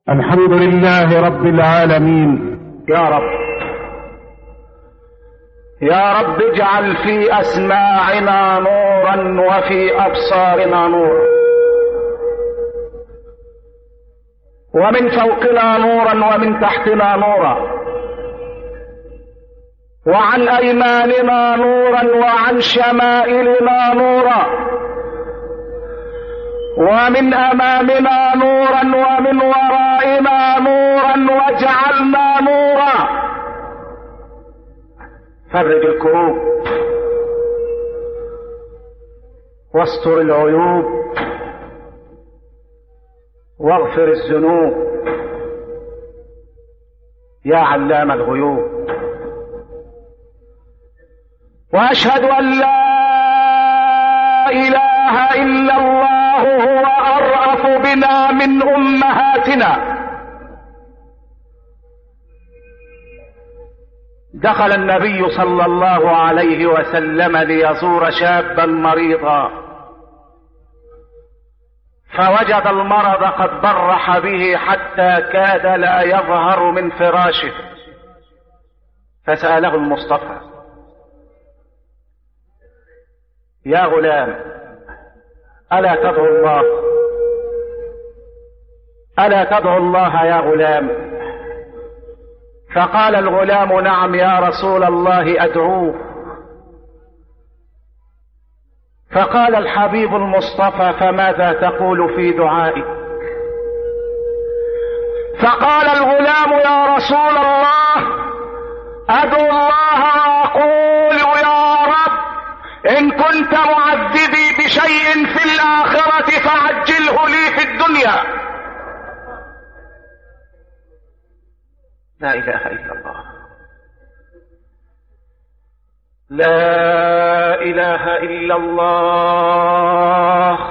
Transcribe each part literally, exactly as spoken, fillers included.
الحمد لله رب العالمين. يا رب يا رب اجعل في أسماعنا نورا وفي أبصارنا نورا ومن فوقنا نورا ومن تحتنا نورا وعن أيماننا نورا وعن شمائلنا نورا ومن أمامنا نورا ومن ورائنا نورا واجعلنا نورا. فرج الكروب واستر العيوب واغفر الذنوب يا علام الغيوب. وأشهد أن لا إله إلا الله هو أرأف بنا من أمهاتنا. دخل النبي صلى الله عليه وسلم ليزور شابا مريضا فوجد المرض قد برح به حتى كاد لا يظهر من فراشه، فسأله المصطفى: يا غلام ألا تدعو الله ألا تدعو الله يا غلام؟ فقال الغلام: نعم يا رسول الله أدعوه. فقال الحبيب المصطفى: فماذا تقول في دعائك؟ فقال الغلام: يا رسول الله أدعو الله وأقول: يا رب إن كنت معذبي بشيء في الآخرة فعجله لي في الدنيا. لا إله إلا الله لا إله إلا الله.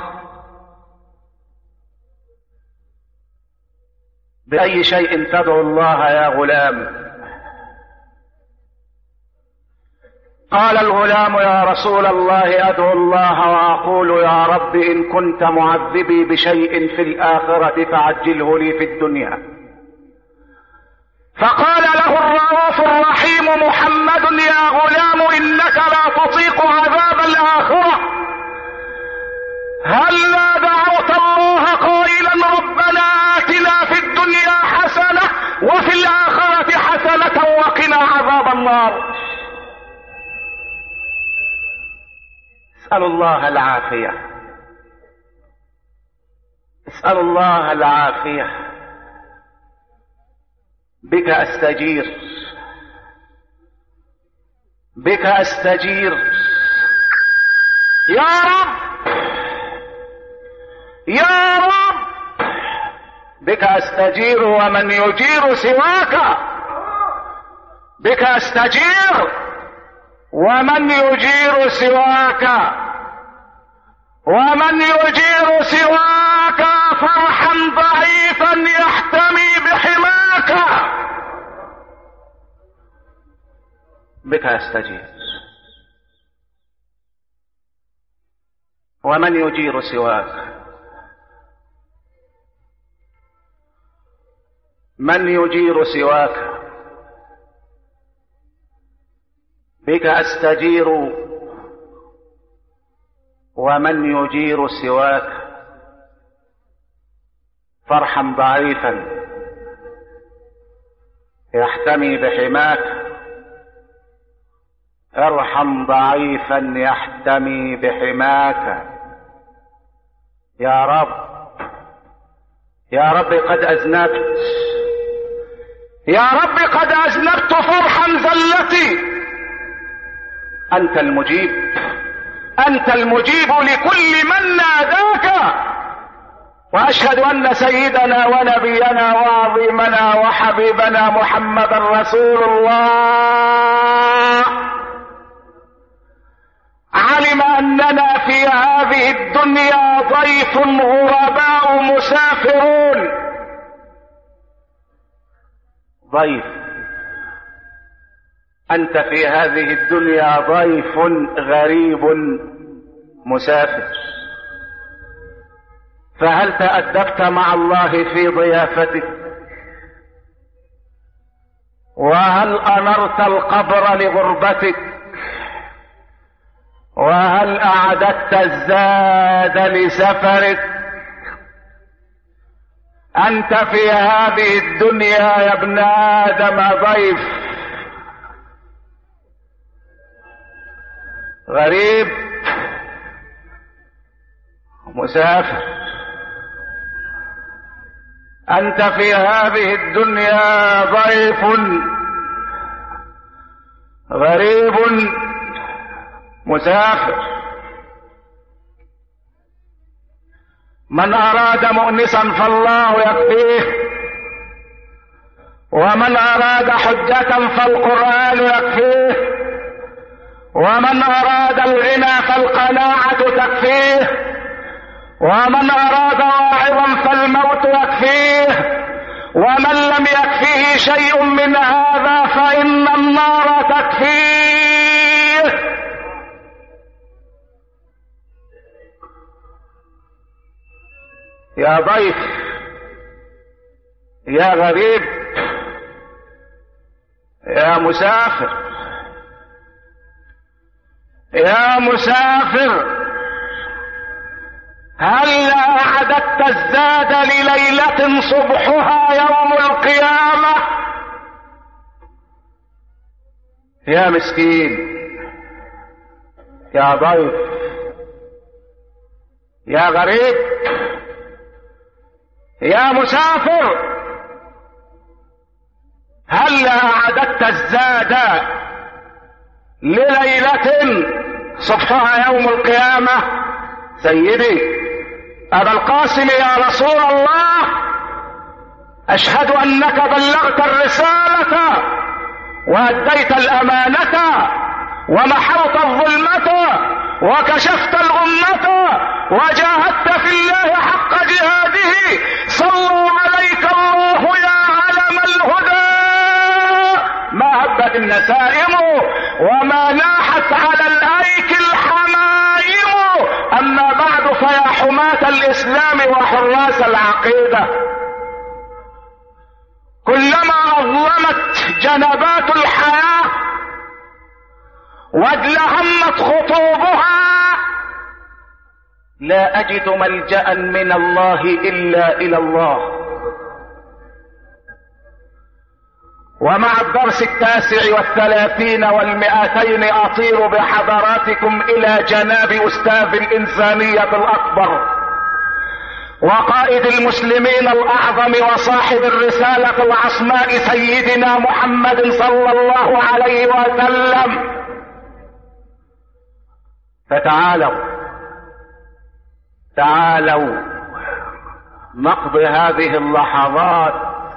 بأي شيء تدعو الله يا غلام؟ قال الغلام: يا رسول الله أدعو الله وأقول: يا رب إن كنت معذبي بشيء في الآخرة فعجله لي في الدنيا. فقال له الرؤوف الرحيم محمد: يا غلام إنك لا تطيق عذاب الآخرة، هلا دعوت الله قائلا: ربنا آتنا في الدنيا حسنة وفي الآخرة حسنة وقنا عذاب النار. اسأل الله العافية اسأل الله العافية. بك أستجير بك أستجير يا رب يا رب بك أستجير ومن يجير سواك. بك أستجير ومن يجير سواك ومن يجير سواك فرحا ضعيفا يحتمي بحماك. بك أستجير ومن يجير سواك. من يجير سواك؟ بك أستجير ومن يجير سواك فرحا ضعيفا يحتمي بحماك. ارحم ضعيفا يحتمي بحماك. يا رب يا رب قد أذنبت يا رب قد أذنبت فرحا زلتي. أنت المجيب أنت المجيب لكل من ناداك. وأشهد أن سيدنا ونبينا وعظيمنا وحبيبنا محمدا رسول الله علم أننا في هذه الدنيا ضيف غرباء مسافرون. ضيف أنت في هذه الدنيا ضيف غريب مسافر. فهل تأدبت مع الله في ضيافتك؟ وهل أنرت القبر لغربتك؟ وهل أعددت الزاد لسفرك؟ أنت في هذه الدنيا يا ابن آدم ضيف، غريب، مسافر. أنت في هذه الدنيا ضيف، غريب، مسافر. من أراد مؤنسا فالله يكفيه، ومن أراد حجة فالقرآن يكفيه، ومن أراد الغنى فالقناعة تكفيه، ومن أراد واعظا فالموت يكفيه، ومن لم يكفيه شيء من هذا فإن النار تكفيه. يا ضيف، يا غريب، يا مسافر، يا مسافر، هل أعددت الزاد لليلة صبحها يوم القيامة؟ يا مسكين، يا ضيف، يا غريب، يا مسافر، هل أعددت الزاد لليلة صبحها يوم القيامة؟ سيدي أبا القاسم يا رسول الله، أشهد أنك بلغت الرسالة وأديت الأمانة ومحوت الظلمة وكشفت الأمة وجاهدت في الله حق جهاده، صلوا عليك الله يا علم الهدى. ما هبت النسائم وما ناحت على الأيك الحمائم، أما بعد فيا حماة الإسلام وحراس العقيدة، كلما أظلمت جنبات الحياة وادلهمت خطوبها لا أجد ملجأ من الله إلا إلى الله. ومع الدرس التاسع والثلاثين والمئتين أطير بحضراتكم إلى جناب أستاذ الإنسانية الأكبر وقائد المسلمين الأعظم وصاحب الرسالة العصماء سيدنا محمد صلى الله عليه وسلم. فتعالوا تعالوا نقضي هذه اللحظات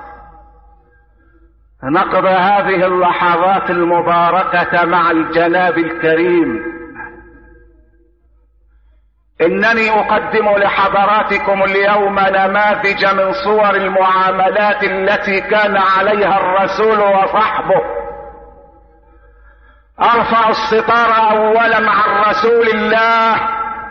نقضي هذه اللحظات المباركة مع الجناب الكريم. إنني أقدم لحضراتكم اليوم نماذج من صور المعاملات التي كان عليها الرسول وصحبه. أرفع الستار أولا عن رسول الله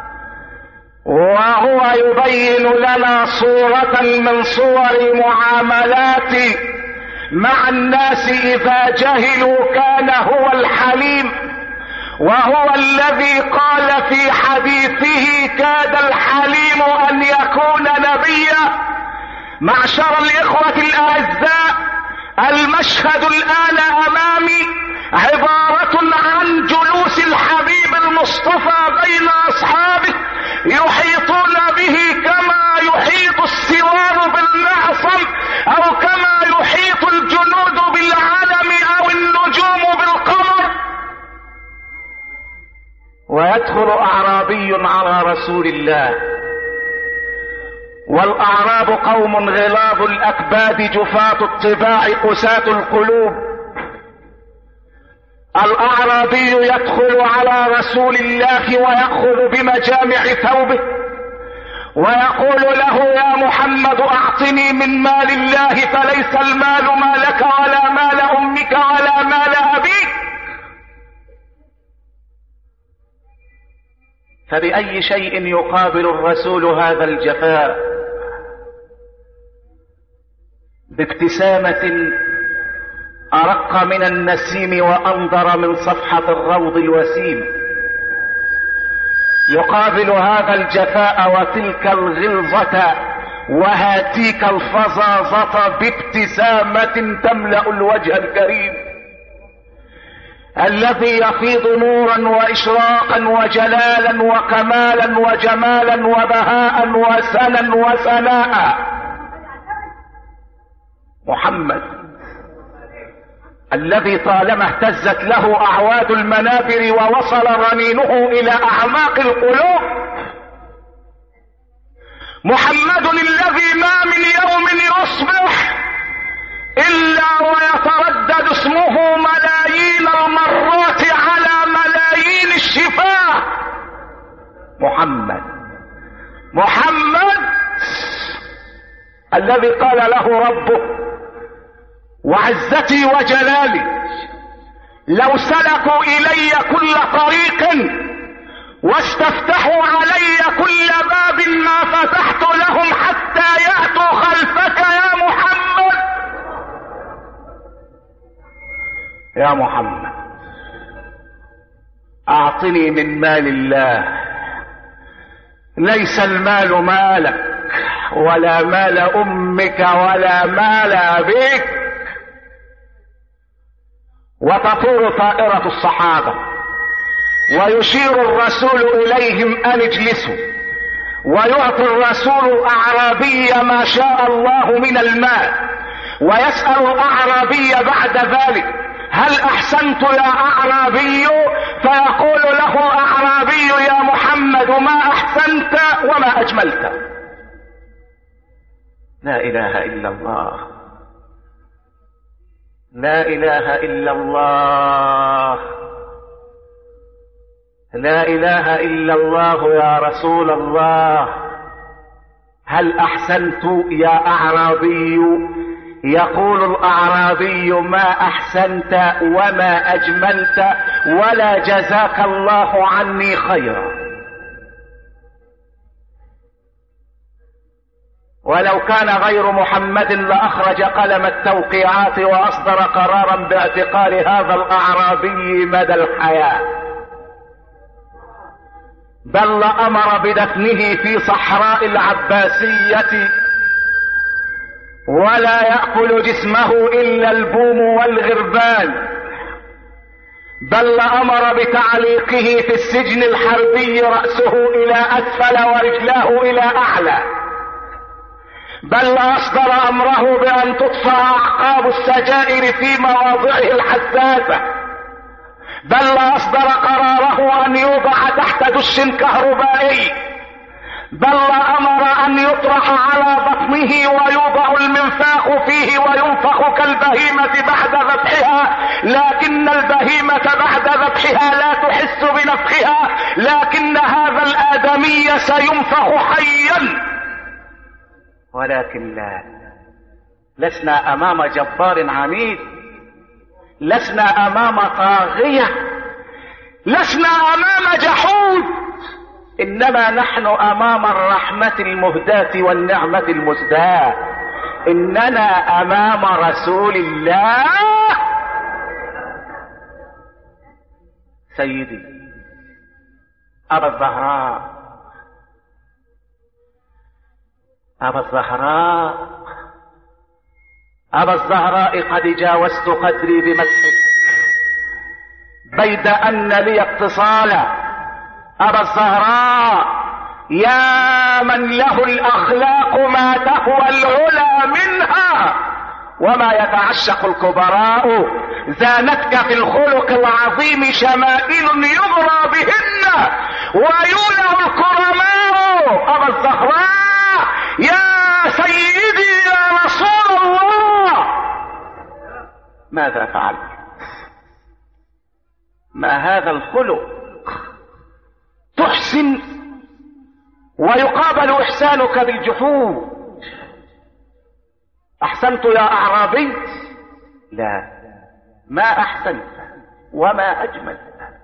وهو يبين لنا صورة من صور المعاملات مع الناس إذا جهلوا. كان هو الحليم، وهو الذي قال في حديثه: كاد الحليم أن يكون نبيا. معشر الإخوة الأعزاء، المشهد الآن أمامي عبارة عن جلوس الحبيب المصطفى بين أصحابه يحيطون به كما يحيط السوار بالمعصم، أو كما يحيط الجنود بالعلم أو النجوم بالقمر. ويدخل أعرابي على رسول الله، والأعراب قوم غلاظ الأكباد جفاة الطباع قساة القلوب. الأعرابي يدخل على رسول الله ويأخذ بمجامع ثوبه ويقول له: يا محمد أعطني من مال الله، فليس المال مالك ولا مال أمك ولا مال أبيك. فبأي شيء يقابل الرسول هذا الجفاء؟ بابتسامة أرق من النسيم وأنظر من صفحة الروض الوسيم. يقابل هذا الجفاء وتلك الغلظة وهاتيك الفظاظة بابتسامة تملأ الوجه الكريم الذي يفيض نورا وإشراقا وجلالا وكمالا وجمالا وبهاء وسنا وثناء. محمد الذي طالما اهتزت له أعواد المنابر ووصل رنينه إلى أعماق القلوب. محمد الذي ما من يوم يصبح إلا ويتردد اسمه ملايين المرات على ملايين الشفاه. محمد محمد الذي قال له ربه وعزتي وجلالي لو سلكوا إلي كل طريق واستفتحوا علي كل باب ما فتحت لهم حتى يأتوا خلفك يا محمد. يا محمد أعطني من مال الله، ليس المال مالك ولا مال أمك ولا مال أبيك. وتطور طائرة الصحابة ويشير الرسول إليهم أن اجلسوا، ويعطي الرسول الأعرابي ما شاء الله من المال، ويسأل الأعرابي بعد ذلك هل أحسنت يا أعرابي؟ فيقول له الأعرابي يا محمد ما أحسنت وما أجملت. لا إله إلا الله، لا إله إلا الله، لا إله إلا الله يا رسول الله. هل أحسنت يا أعرابي؟ يقول الأعرابي ما أحسنت وما أجملت ولا جزاك الله عني خيرا. ولو كان غير محمد لأخرج قلم التوقيعات وأصدر قرارا باعتقال هذا الأعرابي مدى الحياة، بل أمر بدفنه في صحراء العباسية ولا يأكل جسمه إلا البوم والغربان، بل أمر بتعليقه في السجن الحربي رأسه إلى أسفل ورجلاه إلى أعلى، بل أصدر أمره بأن تطفى أعقاب السجائر في مواضعه الحساسة، بل أصدر قراره أن يوضع تحت دش كهربائي، بل أمر أن يطرح على بطنه ويوضع المنفاخ فيه وينفخ كالبهيمة بعد ذبحها، لكن البهيمة بعد ذبحها لا تحس بنفخها، لكن هذا الآدمي سينفخ حيا. ولكن لا، لسنا أمام جبار عنيد، لسنا أمام طاغية، لسنا أمام جحود، إنما نحن أمام الرحمة المهداة والنعمة المزداة. إننا أمام رسول الله. سيدي أبا الزهراء، أبا الزهراء، أبا الزهراء قد جاوزت قدري بمسحك بيد أن لي اتصالا. أبا الزهراء يا من له الأخلاق ما تهوى العلا منها وما يتعشق الكبراء، زانتك في الخلق العظيم شمائل يغرى بهن ويولع الكرماء. أبا الزهراء يا سيدي يا رسول الله، ماذا فعلت؟ ما هذا الخلق؟ تحسن ويقابل إحسانك بالجحود. أحسنت يا أعرابي؟ لا، ما أحسنت وما أجملت.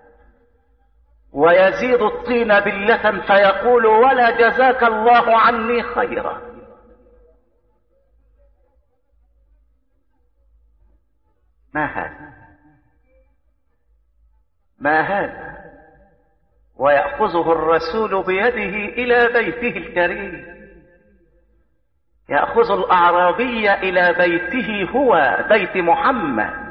ويزيد الطين بلة فيقول ولا جزاك الله عني خيرا. ما هذا ما هذا ويأخذه الرسول بيده إلى بيته الكريم، يأخذ الأعرابي إلى بيته هو بيت محمد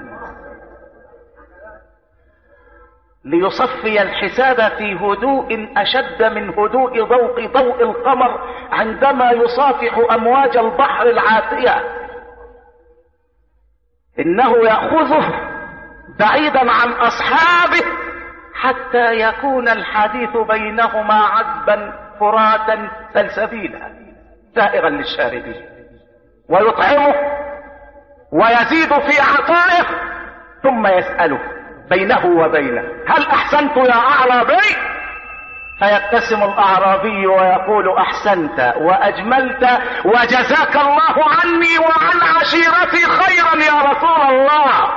ليصفي الحساب في هدوء أشد من هدوء ضوء ضوء القمر عندما يصافح أمواج البحر العاتية. إنه يأخذه بعيدا عن أصحابه حتى يكون الحديث بينهما عذبا فراتا سلسبيلا سائغا للشاربين، ويطعمه ويزيد في عطائه ثم يسأله بينه وبينه: هل أحسنت يا أعرابي؟ فيبتسم الأعرابي ويقول: أحسنت وأجملت وجزاك الله عني وعن عشيرتي خيرا يا رسول الله.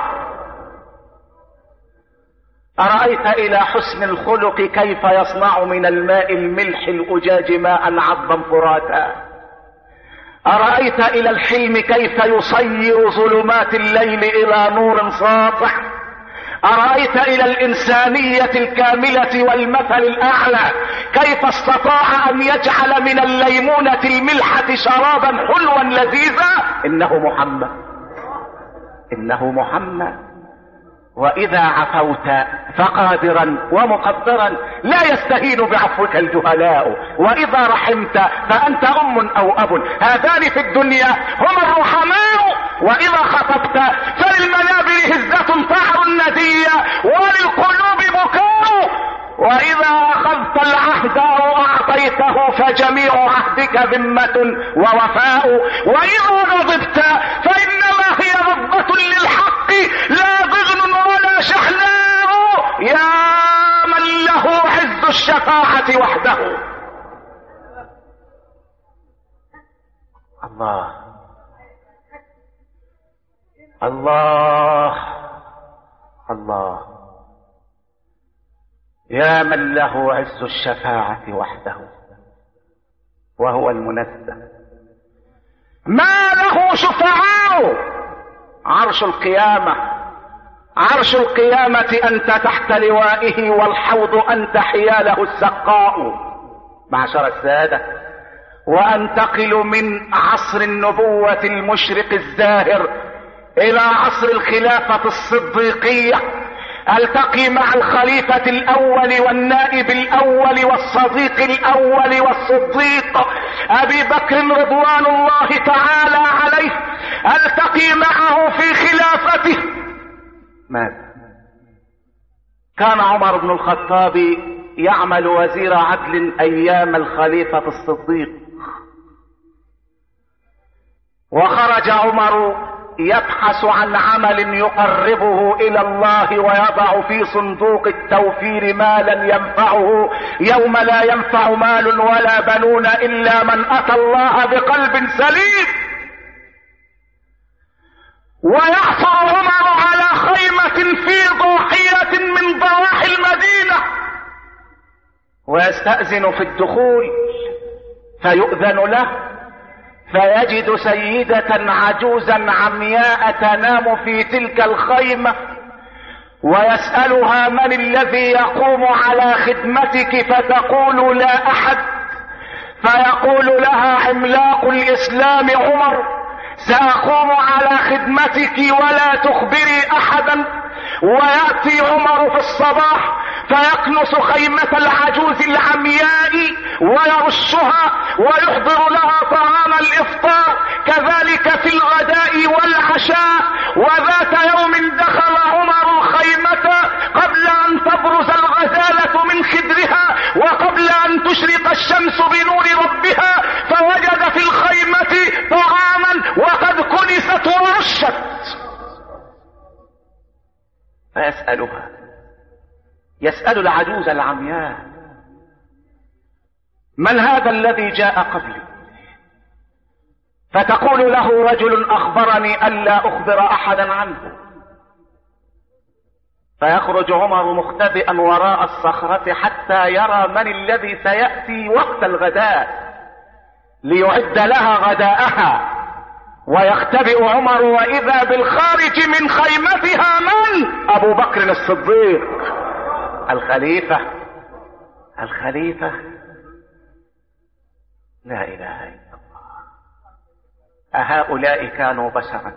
أرأيت إلى حسن الخلق كيف يصنع من الماء الملح الأجاج ماء عذبا فراتا؟ أرأيت إلى الحلم كيف يصير ظلمات الليل إلى نور ساطع؟ أرأيت إلى الإنسانية الكاملة والمثل الأعلى كيف استطاع أن يجعل من الليمونة الملحة شرابا حلوا لذيذا؟ إنه محمد، إنه محمد. وإذا عفوت فقادرا ومقدرا لا يستهين بعفوك الجهلاء، وإذا رحمت فأنت أم أو أب، هذان في الدنيا هم الرحماء. وإذا خطبت فللمنابر هزة طعر ندية وللقلوب بكاء، وإذا أخذت العهد أو أعطيته فجميع عهدك ذمة ووفاء، وإذا غضبت فإنما هي غضبة للحق لا ضغن ولا شحناء، يا من له عز الشفاعة وحده. الله الله الله، يا من له عز الشفاعة وحده وهو المنزه، ما له شفعاء. عرش القيامة، عرش القيامة أنت تحت لوائه، والحوض أنت حياله السقاء. معشر السادة، وأنتقل من عصر النبوة المشرق الزاهر إلى عصر الخلافة الصديقية، التقي مع الخليفة الأول والنائب الأول والصديق الأول والصديق أبي بكر رضوان الله تعالى عليه، التقي معه في خلافته. ماذا؟ كان عمر بن الخطاب يعمل وزير عدل أيام الخليفة الصديق، وخرج عمر يبحث عن عمل يقربه إلى الله ويضع في صندوق التوفير مالا ينفعه يوم لا ينفع مال ولا بنون إلا من أتى الله بقلب سليم. ويحفر عمر على خيمة في ضاحية من ضواحي المدينة، ويستأذن في الدخول فيؤذن له، فيجد سيدة عجوزا عمياء تنام في تلك الخيمة، ويسألها: من الذي يقوم على خدمتك؟ فتقول: لا أحد. فيقول لها عملاق الإسلام عمر: سأقوم على خدمتك ولا تخبري أحدا. ويأتي عمر في الصباح فيكنس خيمة العجوز العمياء ويرشها ويحضر لها طعام الإفطار، كذلك في الغداء والعشاء. وذات يوم دخل عمر الخيمة قبل أن تبرز الغزالة من خدرها وقبل أن تشرق الشمس بنور ربها، فوجد في الخيمة طعاما وقد كنست ورشت. فيسألها، يسأل العجوز العمياء: من هذا الذي جاء قبلي؟ فتقول له: رجل أخبرني ألا أخبر أحدا عنه. فيخرج عمر مختبئا وراء الصخرة حتى يرى من الذي سيأتي وقت الغداء ليعد لها غداءها. ويختبئ عمر واذا بالخارج من خيمتها من؟ ابو بكر الصديق الخليفة الخليفة لا اله الا الله. اهؤلاء كانوا بشرا؟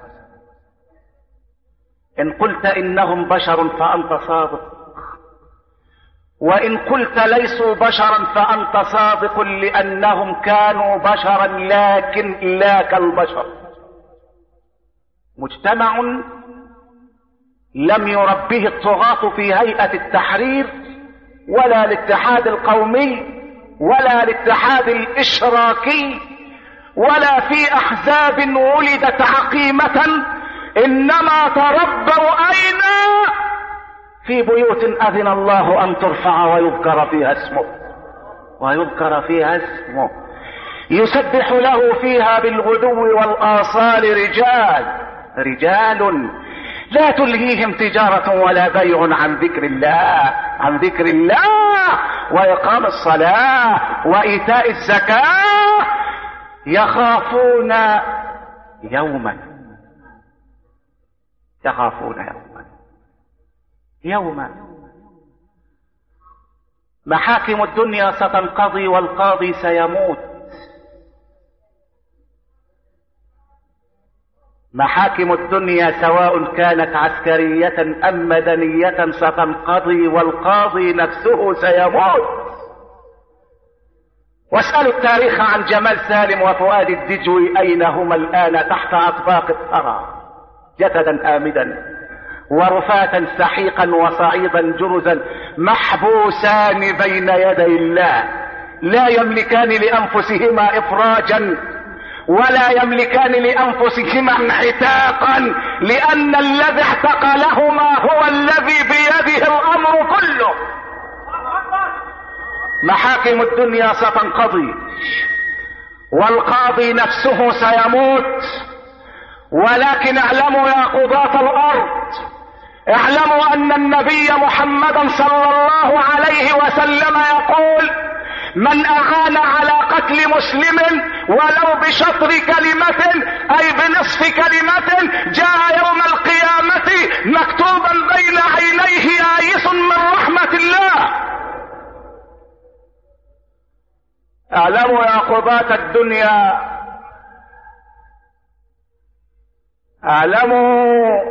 ان قلت انهم بشر فانت صادق، وان قلت ليسوا بشرا فانت صادق، لانهم كانوا بشرا لكن لا كالبشر. مجتمع لم يربه الطغاة في هيئة التحرير ولا الاتحاد القومي ولا الاتحاد الاشراكي ولا في احزاب ولدت عقيمة، انما تربوا اين؟ في بيوت اذن الله ان ترفع ويذكر فيها اسمه ويذكر فيها اسمه يسبح له فيها بالغدو والاصال رجال رجال لا تلهيهم تجارة ولا بيع عن ذكر الله عن ذكر الله وإقام الصلاة وإيتاء الزكاة، يخافون يوما يخافون يوما يوما محاكم الدنيا ستنقضي والقاضي سيموت. محاكم الدنيا سواء كانت عسكرية أم مدنية ستنقضي والقاضي نفسه سيموت. واسألوا التاريخ عن جمال سالم وفؤاد الدجوي أين هما الآن؟ تحت أطباق الثرى جسدا آمدا ورفاتا سحيقا وصعيدا جرزا، محبوسان بين يدي الله، لا يملكان لأنفسهما إفراجا ولا يملكان لأنفسهما انحتاقا، لأن الذي اعتقلهما هو الذي بيده الأمر كله. محاكم الدنيا ستنقضي والقاضي نفسه سيموت، ولكن اعلموا يا قضاة الأرض، اعلموا أن النبي محمدا صلى الله عليه وسلم يقول: من أعان على قتل مسلم ولو بشطر كلمة أي بنصف كلمة جاء يوم القيامة مكتوبا بين عينيه آيس من رحمة الله. اعلموا يا قضاة الدنيا، اعلموا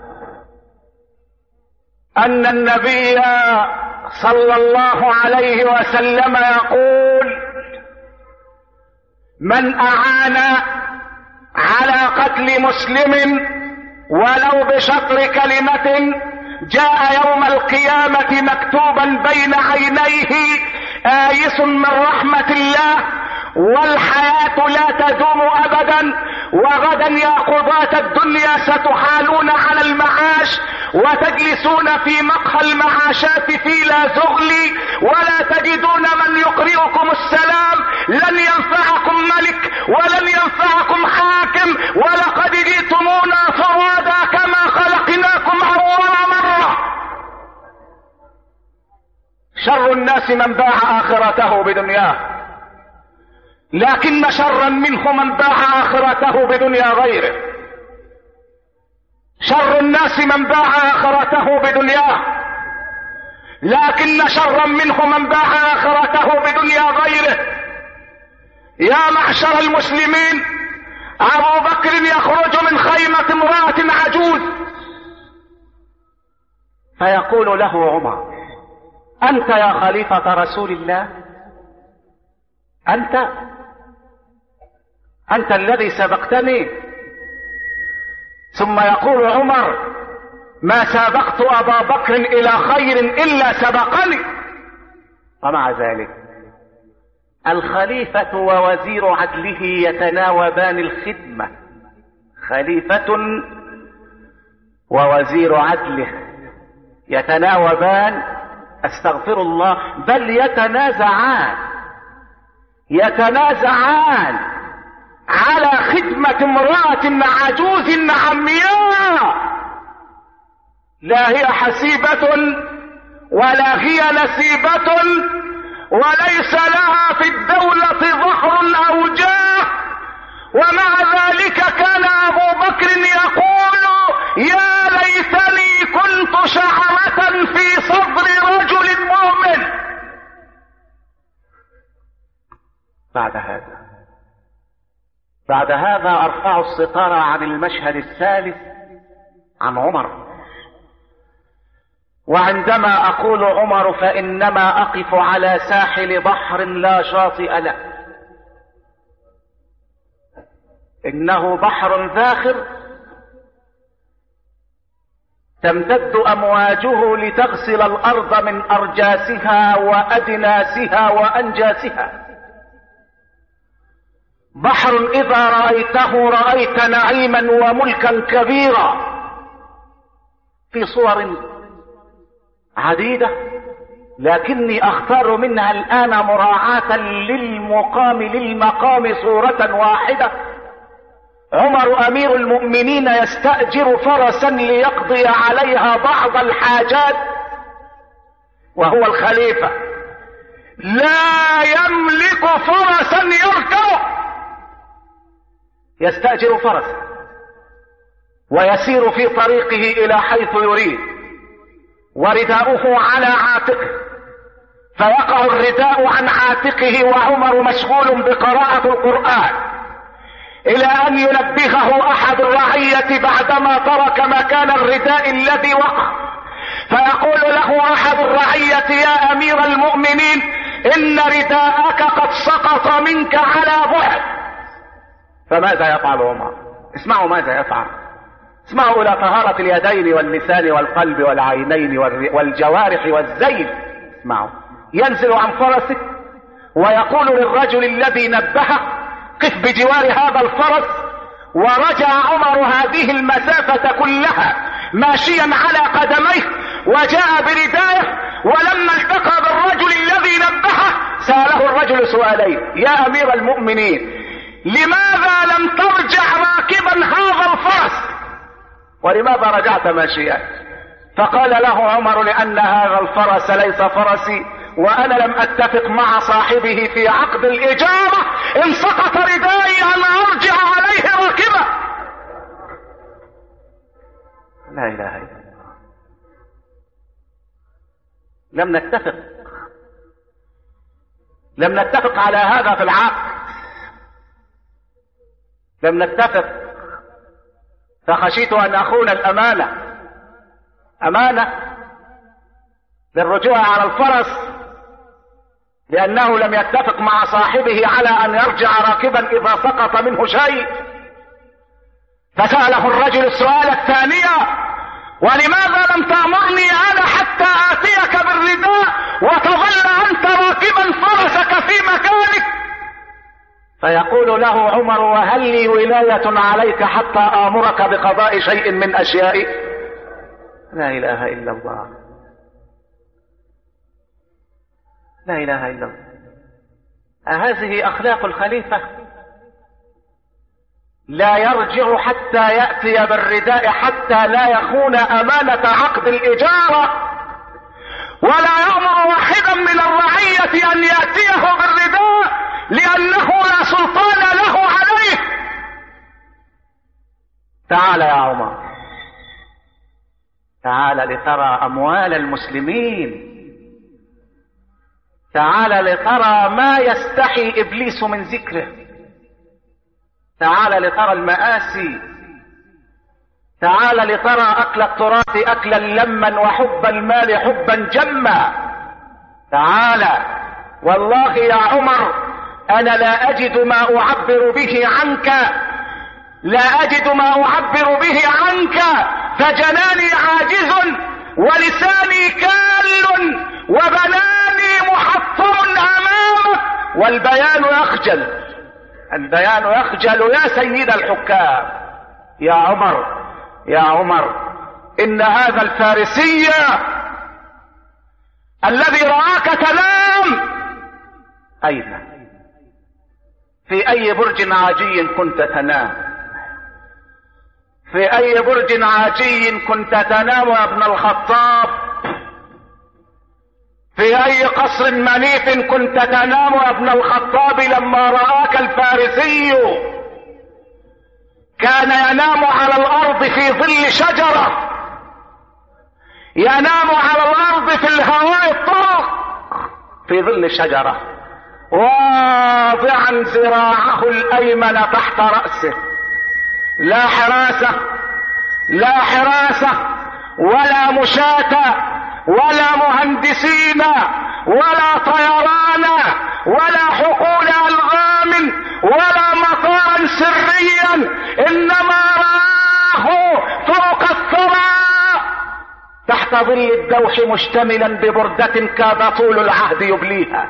أن النبي صلى الله عليه وسلم يقول: من أعان على قتل مسلم ولو بشطر كلمة جاء يوم القيامة مكتوبا بين عينيه آيس من رحمة الله. والحياة لا تدوم أبدا، وغدا يا قضاة الدنيا ستحالون على المعاش وتجلسون في مقهى المعاشات في لا زغل، ولا تجدون من يقرئكم السلام. لن ينفعكم ملك ولن ينفعكم حاكم، ولقد جئتمونا فرادا كما خلقناكم أول مرة. شر الناس من باع آخرته بدنياه، لكن شرا منه من باع آخرته بدنيا غيره. شر الناس من باع آخرته بدنياه، لكن شرا منه من باع آخرته بدنيا غيره. يا معشر المسلمين، أبو بكر يخرج من خيمة امرأة عجوز فيقول له عمر: أنت يا خليفة رسول الله؟ أنت أنت الذي سبقتني؟ ثم يقول عمر: ما سابقت أبا بكر إلى خير إلا سبقني. ومع ذلك الخليفة ووزير عدله يتناوبان الخدمة. خليفة ووزير عدله يتناوبان، استغفر الله، بل يتنازعان يتنازعان على خدمة امرأة عجوز عمياء، لا هي حسيبة ولا هي نسيبة، وليس لها في الدولة ظهر أو جاه، ومع ذلك كان في صدر رجل مؤمن. بعد هذا بعد هذا ارفع الستار عن المشهد الثالث عن عمر. وعندما اقول عمر فانما اقف على ساحل بحر لا شاطئ له، انه بحر ذاخر تمتد امواجه لتغسل الارض من ارجاسها وادناسها وانجاسها. بحر اذا رايته رايت نعيما وملكا كبيرا في صور عديدة، لكني اختار منها الان مراعاة للمقام للمقام صورة واحدة. عمر امير المؤمنين يستأجر فرسا ليقضي عليها بعض الحاجات، وهو الخليفة لا يملك فرسا يركبه، يستأجر فرسا ويسير في طريقه الى حيث يريد ورداؤه على عاتقه، فيقع الرداء عن عاتقه وعمر مشغول بقراءة القرآن، الى ان ينبهه احد الرعية بعدما ترك مكان الرداء الذي وقع، فيقول له احد الرعية يا امير المؤمنين ان رداءك قد سقط منك على بعد. فماذا يفعل عمر؟ اسمعوا ماذا يفعل. اسمعوا الى طهارة اليدين واللسان والقلب والعينين والجوارح والزين. اسمعوا. ينزل عن فرسه ويقول للرجل الذي نبهه قف بجوار هذا الفرس، ورجع عمر هذه المسافة كلها ماشيا على قدميه وجاء بردائه، ولما التقى بالرجل الذي نبهه سأله الرجل سؤالين: يا امير المؤمنين لماذا لم ترجع راكبا هذا الفرس ولماذا رجعت ماشيا؟ فقال له عمر: لان هذا الفرس ليس فرسي، وانا لم اتفق مع صاحبه في عقد الاجارة، ان سقط ردائي ان ارجع عليه راكبا. لا اله الا الله. لم نتفق لم نتفق على هذا في العقد، لم نتفق، فخشيت ان اخون الامانة، امانة للرجوع على الفرس، لانه لم يتفق مع صاحبه على ان يرجع راكبا اذا سقط منه شيء. فسأله الرجل السؤال الثانية: ولماذا لم تأمرني انا حتى اتيك بالرداء وتظل انت راكبا فرسك في مكانك؟ فيقول له عمر: وهل لي ولاية عليك حتى آمرك بقضاء شيء من أشيائي؟ لا إله إلا الله، لا إله إلا الله. أهذه أخلاق الخليفة؟ لا يرجع حتى يأتي بالرداء حتى لا يخون أمانة عقد الإجارة، ولا يأمر واحدا من الرعية أن يأتيه بالرداء لأنه لا سلطان له عليه. تعال يا عمر، تعال لترى أموال المسلمين، تعال لترى ما يستحي إبليس من ذكره، تعال لترى المآسي، تعال لترى أكل التراث أكلا لما وحب المال حبا جما. تعال. والله يا عمر أنا لا أجد ما أعبر به عنك، لا أجد ما أعبر به عنك، فجناني عاجز ولساني كال وبناني محطم أمامك، والبيان يخجل، البيان يخجل يا سيد الحكام. يا عمر يا عمر إن هذا الفارسي الذي رآك تنام أين؟ في أي برج عاجي كنت تنام؟ في أي برج عاجي كنت تنام يا ابن الخطاب؟ في أي قصر منيف كنت تنام يا ابن الخطاب لما رآك الفارسي؟ كان ينام على الأرض في ظل شجرة، ينام على الارض في الهواء الطلق في ظل شجرة واضعا ذراعه الايمن تحت رأسه. لا حراسة لا حراسة ولا مشاة ولا مهندسين ولا طيران ولا حقول الغام ولا مطارا سريا، انما راه فوق الثرى تحت ظل الدوح مشتملا ببردة كاد طول العهد يبليها.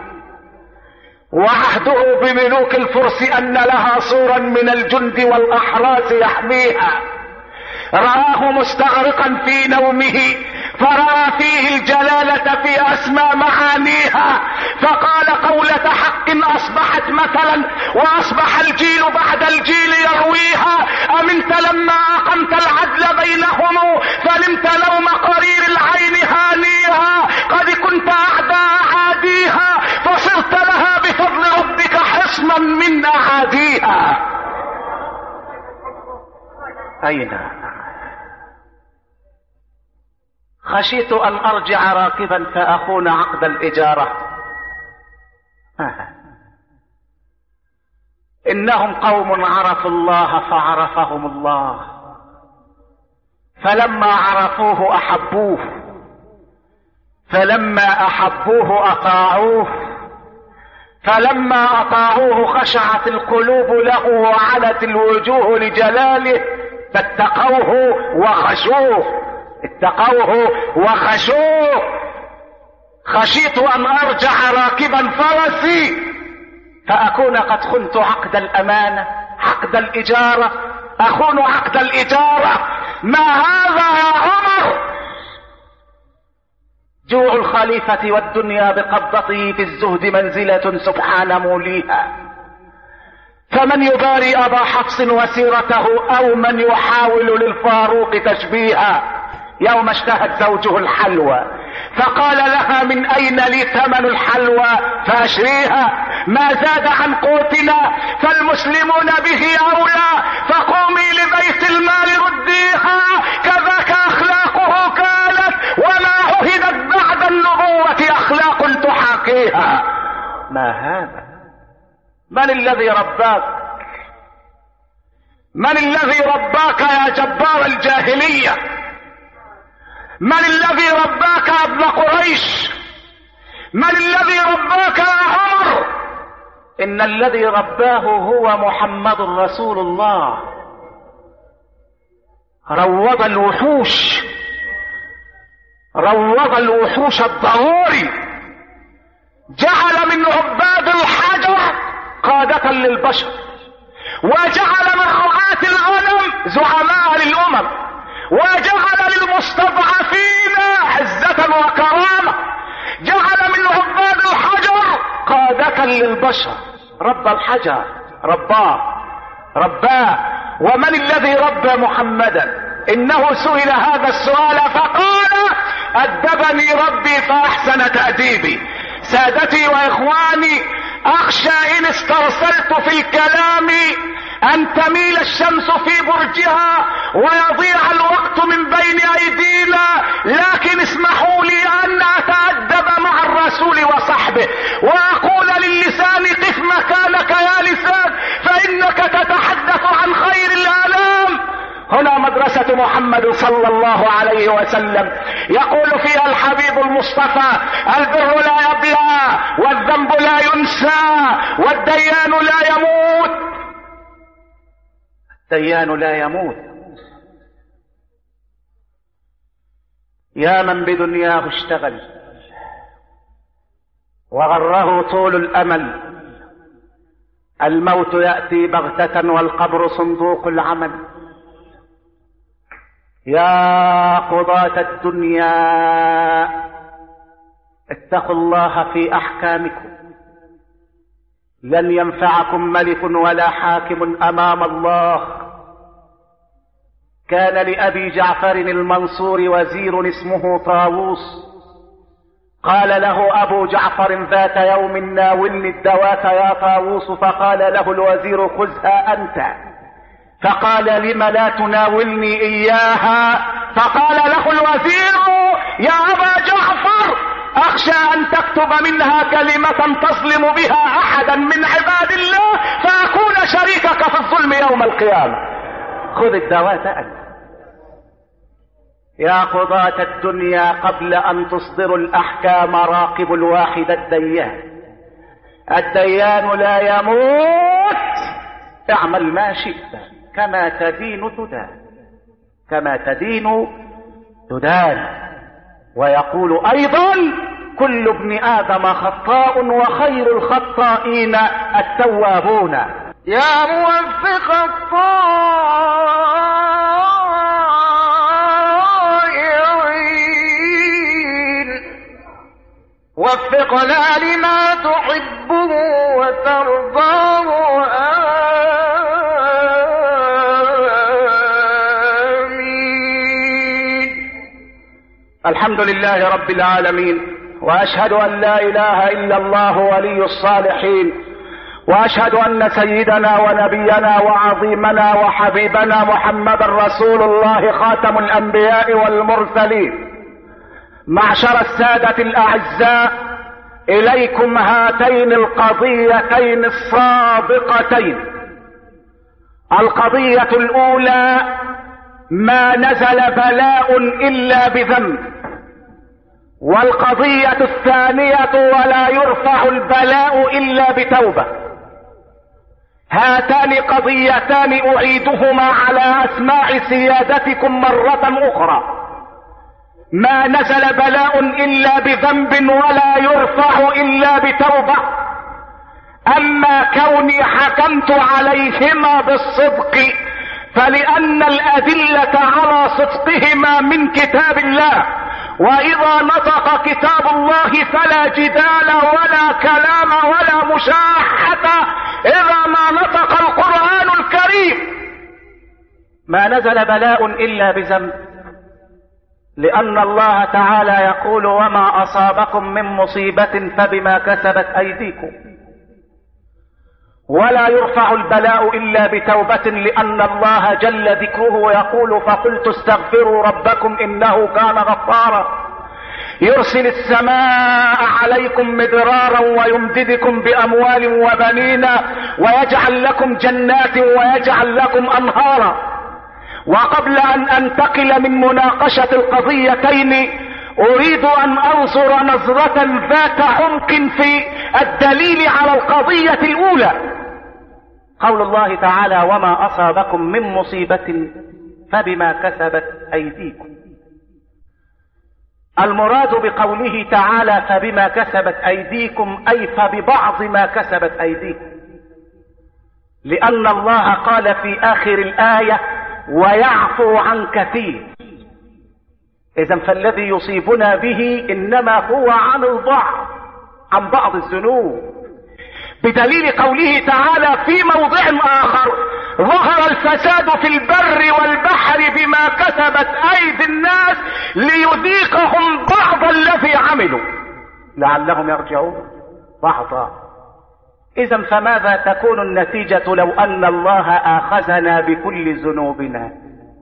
وعهده بملوك الفرس ان لها سورا من الجند والاحراس يحميها. رآه مستغرقا في نومه فرأى فيه الجلالة في أسمى معانيها، فقال قولة حق أصبحت مثلا وأصبح الجيل بعد الجيل يرويها. أمنت لما أقمت العدل بينهم فنمت لوم قرير العين هانيها. قد كنت أعدى أعاديها فصرت لها بفضل ربك حصنا من أعاديها. أين؟ خشيت أن أرجع راكبا فأخون عقد الإجارة. آه. إنهم قوم عرفوا الله فعرفهم الله، فلما عرفوه أحبوه، فلما أحبوه أطاعوه، فلما أطاعوه خشعت القلوب له وعلت الوجوه لجلاله، فاتقوه وخشوه اتقوه وخشوه. خشيت أن أرجع راكبا فرسي فأكون قد خنت عقد الأمانة، عقد الإجارة، أخون عقد الإجارة. ما هذا يا عمر؟ جوع الخليفة والدنيا بقبضته في الزهد منزلة سبحان موليها. فمن يباري أبا حفص وسيرته أو من يحاول للفاروق تشبيها. يوم اشتهت زوجه الحلوى فقال لها من أين لي ثمن الحلوى فأشريها، ما زاد عن قوتنا فالمسلمون به أولى، فقومي لبيت المال رديها. كذاك أخلاقه كانت وما عهدت بعد النبوة أخلاق تحاكيها. ما هذا؟ من الذي رباك؟ من الذي رباك يا جبار الجاهلية؟ من الذي رباك يا ابن قريش؟ من الذي رباك يا عمر؟ إن الذي رباه هو محمد رسول الله. روض الوحوش، روض الوحوش الضروري، جعل من عباد الحجر قادة للبشر، وجعل من رعاة الغنم زعماء للأمم، وجعل للمستضعفين عزة وكرامة، جعل من عباد الحجر قادة للبشر. رب الحجر رباه رباه. ومن الذي ربى محمدا؟ إنه سئل هذا السؤال فقال أدبني ربي فأحسن تأديبي. سادتي وإخواني، أخشى إن استرسلت في الكلام أن تميل الشمس في برجها ويضيع الوقت من بين أيدينا، لكن اسمحوا لي أن أتأدب مع الرسول وصحبه وأقول للسان قف مكانك يا لسان، فإنك تتحدث عن خير الآلام. هنا مدرسة محمد صلى الله عليه وسلم، يقول فيها الحبيب المصطفى: البر لا يبلى والذنب لا ينسى والديان لا يموت. الديان لا يموت. يا من بدنياه اشتغل وغره طول الأمل، الموت يأتي بغتة والقبر صندوق العمل. يا قضاة الدنيا اتقوا الله في أحكامكم، لن ينفعكم ملك ولا حاكم أمام الله. كان لأبي جعفر المنصور وزير اسمه طاووس، قال له أبو جعفر ذات يوم: ناولني الدواة يا طاووس. فقال له الوزير: خذها أنت. فقال: لم لا تناولني إياها؟ فقال له الوزير: يا أبا جعفر أخشى أن تكتب منها كلمة تظلم بها أحدا من عباد الله فأكون شريكك في الظلم يوم القيامة. خذ الدواء أنت. يا قضاة الدنيا قبل أن تصدروا الأحكام راقبوا الواحد الديان. الديان لا يموت. اعمل ما شئت كما تدين تدان، كما تدين تدان. ويقول أيضا كل ابن آدم خطاء وخير الخطائين التوابون. يا موفق الطائعين وفقنا لما تحبه وترضاه. آمين. الحمد لله رب العالمين، وأشهد أن لا إله إلا الله ولي الصالحين، وأشهد أن سيدنا ونبينا وعظيمنا وحبيبنا محمد رسول الله خاتم الأنبياء والمرسلين. معشر السادة الأعزاء، إليكم هاتين القضيتين الصادقتين. القضية الأولى: ما نزل بلاء إلا بذنب. والقضية الثانية: ولا يرفع البلاء إلا بتوبة. هاتان قضيتان أعيدهما على أسماع سيادتكم مرة أخرى. ما نزل بلاء إلا بذنب ولا يرفع إلا بتوبة. أما كوني حكمت عليهما بالصدق فلأن الأدلة على صدقهما من كتاب الله، وإذا نطق كتاب الله فلا جدال ولا كلام ولا مشاحة إذا ما نطق القرآن الكريم. ما نزل بلاء إلا بذنب، لأن الله تعالى يقول: وما أصابكم من مصيبة فبما كسبت أيديكم. ولا يرفع البلاء إلا بتوبة، لأن الله جل ذكره يقول: فقلت استغفروا ربكم إنه كان غفارا يرسل السماء عليكم مدرارا ويمددكم بأموال وبنين ويجعل لكم جنات ويجعل لكم أنهارا. وقبل أن أنتقل من مناقشة القضيتين أريد أن أنظر نظرة ذات عمق في الدليل على القضية الأولى. قول الله تعالى: وما أصابكم من مصيبة فبما كسبت أيديكم. المراد بقوله تعالى فبما كسبت أيديكم أي فببعض ما كسبت أيديكم، لأن الله قال في آخر الآية: ويعفو عن كثير. إذن فالذي يصيبنا به إنما هو عن البعض، عن بعض الذنوب، بدليل قوله تعالى في موضع آخر: ظهر الفساد في البر والبحر بما كسبت أيدي الناس ليذيقهم بعض الذي عملوا لعلهم يرجعون. بعضا. إذن فماذا تكون النتيجة لو أن الله آخذنا بكل ذنوبنا؟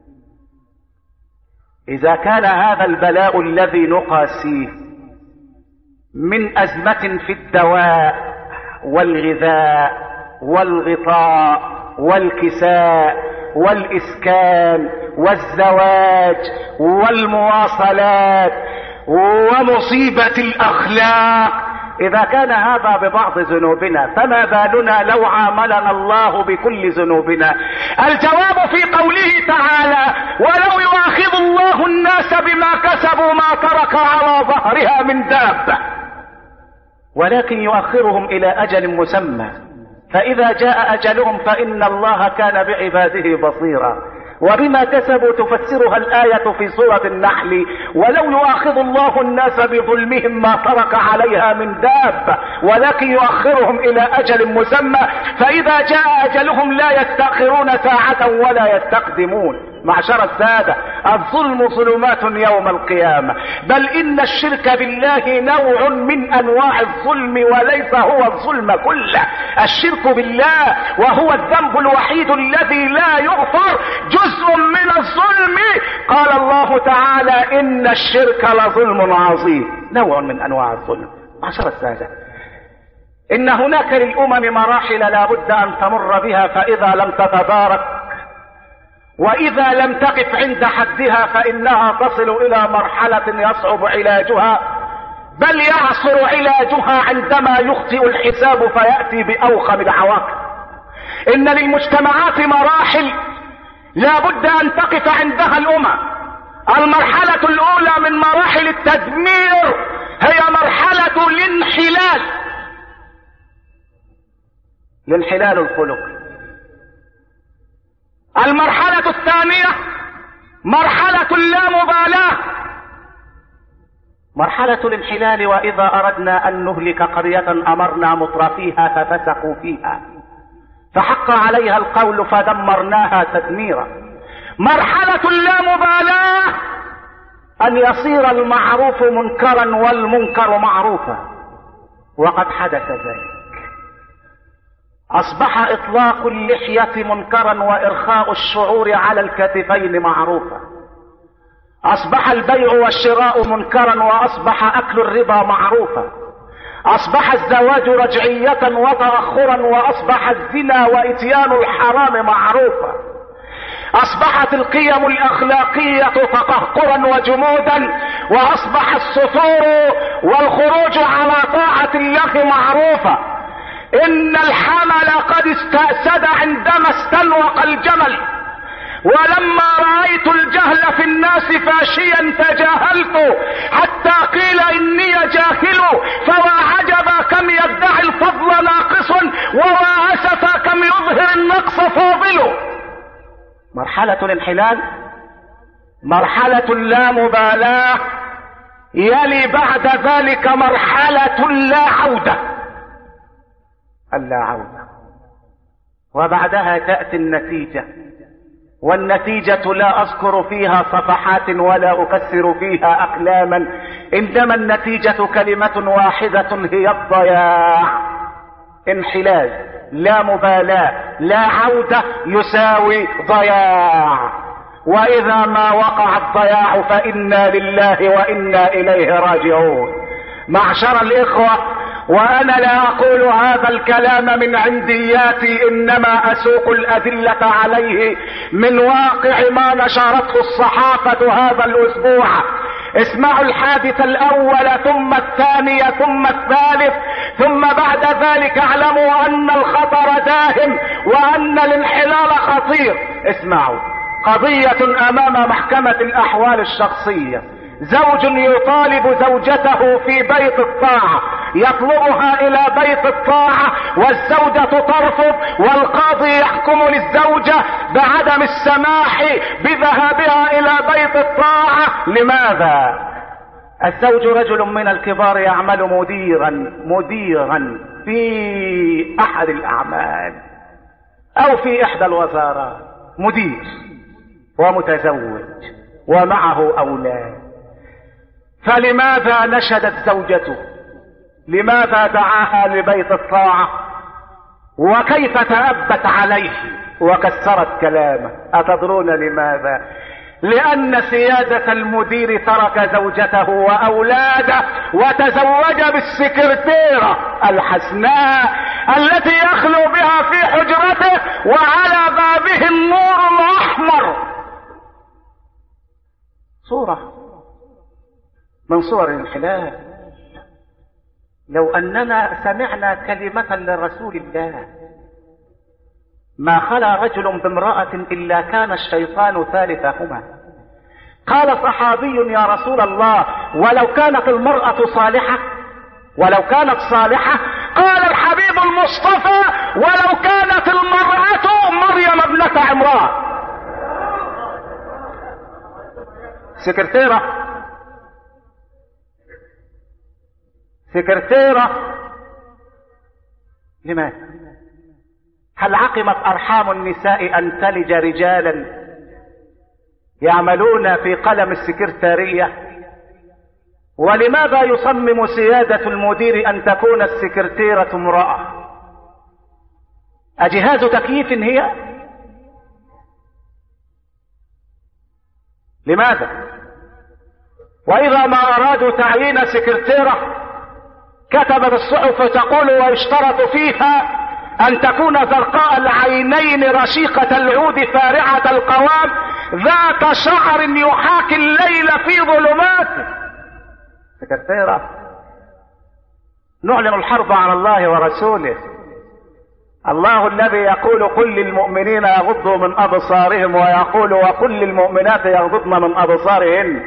إذا كان هذا البلاء الذي نقاسيه من أزمة في الدواء والغذاء والغطاء والكساء والإسكان والزواج والمواصلات ومصيبة الأخلاق، إذا كان هذا ببعض ذنوبنا فما بالنا لو عاملنا الله بكل ذنوبنا؟ الجواب في قوله تعالى: ولو يؤاخذ الله الناس بما كسبوا ما ترك على ظهرها من دابة، ولكن يؤخرهم إلى أجل مسمى، فإذا جاء أجلهم فإن الله كان بعباده بصيرا. وبما كسبوا تفسرها الآية في سورة النحل: ولو يؤاخذ الله الناس بظلمهم ما ترك عليها من دابة ولكن يؤخرهم إلى أجل مسمى، فإذا جاء أجلهم لا يستأخرون ساعة ولا يستقدمون. معشر السادة، الظلم ظلمات يوم القيامة، بل إن الشرك بالله نوع من أنواع الظلم وليس هو الظلم كله. الشرك بالله وهو الذنب الوحيد الذي لا يغفر جزء من الظلم قال الله تعالى إن الشرك لظلم عظيم، نوع من أنواع الظلم. معشر السادة، إن هناك للأمم مراحل لا بد أن تمر بها، فإذا لم تتدارك وإذا لم تقف عند حدها فإنها تصل إلى مرحلة يصعب علاجها، بل يعصر علاجها عندما يخطئ الحساب فيأتي بأوخم العواقب. إن للمجتمعات مراحل لا بد أن تقف عندها الأمم. المرحلة الأولى من مراحل التدمير هي مرحلة الانحلال، الانحلال الخلقي. المرحلة الثانية مرحلة اللامبالاة، مرحلة الانحلال. وإذا أردنا أن نهلك قرية أمرنا مترفيها ففسقوا فيها فحق عليها القول فدمرناها تدميرا. مرحلة اللامبالاة أن يصير المعروف منكرا والمنكر معروفا، وقد حدث ذلك. أصبح إطلاق اللحية منكرا وإرخاء الشعور على الكتفين معروفا. أصبح البيع والشراء منكرا وأصبح أكل الربا معروفا. أصبح الزواج رجعية وتأخرا وأصبح الزنا وإتيان الحرام معروفا. أصبحت القيم الأخلاقية تقهقرا وجمودا، وأصبح السفور والخروج على طاعة الله معروفا. إن الحمل قد استأسد عندما استلوق الجمل، ولما رأيت الجهل في الناس فاشيا تجاهلت حتى قيل إني جاهل، فوا عجبا كم يدعي الفضل ناقص ووا أسفا كم يظهر النقص فاضل. مرحلة الانحلال، مرحلة اللامبالاة، يلي بعد ذلك مرحلة اللا عودة، اللا عودة، وبعدها تأتي النتيجة. والنتيجة لا أذكر فيها صفحات ولا أكسر فيها أقلاما، إنما النتيجة كلمة واحدة هي الضياع. انحلال، لا مبالاة، لا عودة يساوي ضياع. وإذا ما وقع الضياع فإنا لله وإنا إليه راجعون. معشر الإخوة، وأنا لا أقول هذا الكلام من عندياتي، إنما أسوق الأدلة عليه من واقع ما نشرته الصحافة هذا الأسبوع. اسمعوا الحادث الأول ثم الثاني ثم الثالث، ثم بعد ذلك اعلموا أن الخطر داهم وأن الانحلال خطير. اسمعوا، قضية أمام محكمة الأحوال الشخصية. زوج يطالب زوجته في بيت الطاعة، يطلبها الى بيت الطاعة والزوجة ترفض، والقاضي يحكم للزوجة بعدم السماح بذهابها الى بيت الطاعة. لماذا؟ الزوج رجل من الكبار يعمل مديرا مديرا في احد الاعمال او في احدى الوزارات، مدير ومتزوج ومعه اولاد. فلماذا نشدت زوجته؟ لماذا دعاها لبيت الطاعة؟ وكيف تأبت عليه وكسرت كلامه؟ أتدرون لماذا؟ لأن سيادة المدير ترك زوجته وأولاده وتزوج بالسكرتيرة الحسناء التي يخلو بها في حجرته وعلى بابه النور الأحمر. صورة من صور الانحلال. لو أننا سمعنا كلمة لرسول الله ما خلا رجل بامرأة إلا كان الشيطان ثالثهما. قال صحابي: يا رسول الله، ولو كانت المرأة صالحة؟ ولو كانت صالحة؟ قال الحبيب المصطفى: ولو كانت المرأة مريم ابنة عمران. سكرتيرة سكرتيرة لماذا؟ هل عقمت أرحام النساء أن تلج رجالا يعملون في قلم السكرتارية؟ ولماذا يصمم سيادة المدير أن تكون السكرتيرة امرأة؟ أجهاز تكييف هي؟ لماذا؟ وإذا ما أرادوا تعيين سكرتيرة كتبت الصحف تقول ويشترط فيها أن تكون زرقاء العينين رشيقة العود فارعة القوام ذات شعر يحاكي الليل في ظلماته. سكرتيرة. نعلن الحرب على الله ورسوله. الله الذي يقول قل للمؤمنين يغضوا من أبصارهم ويقول وقل للمؤمنات يغضضن من أبصارهن.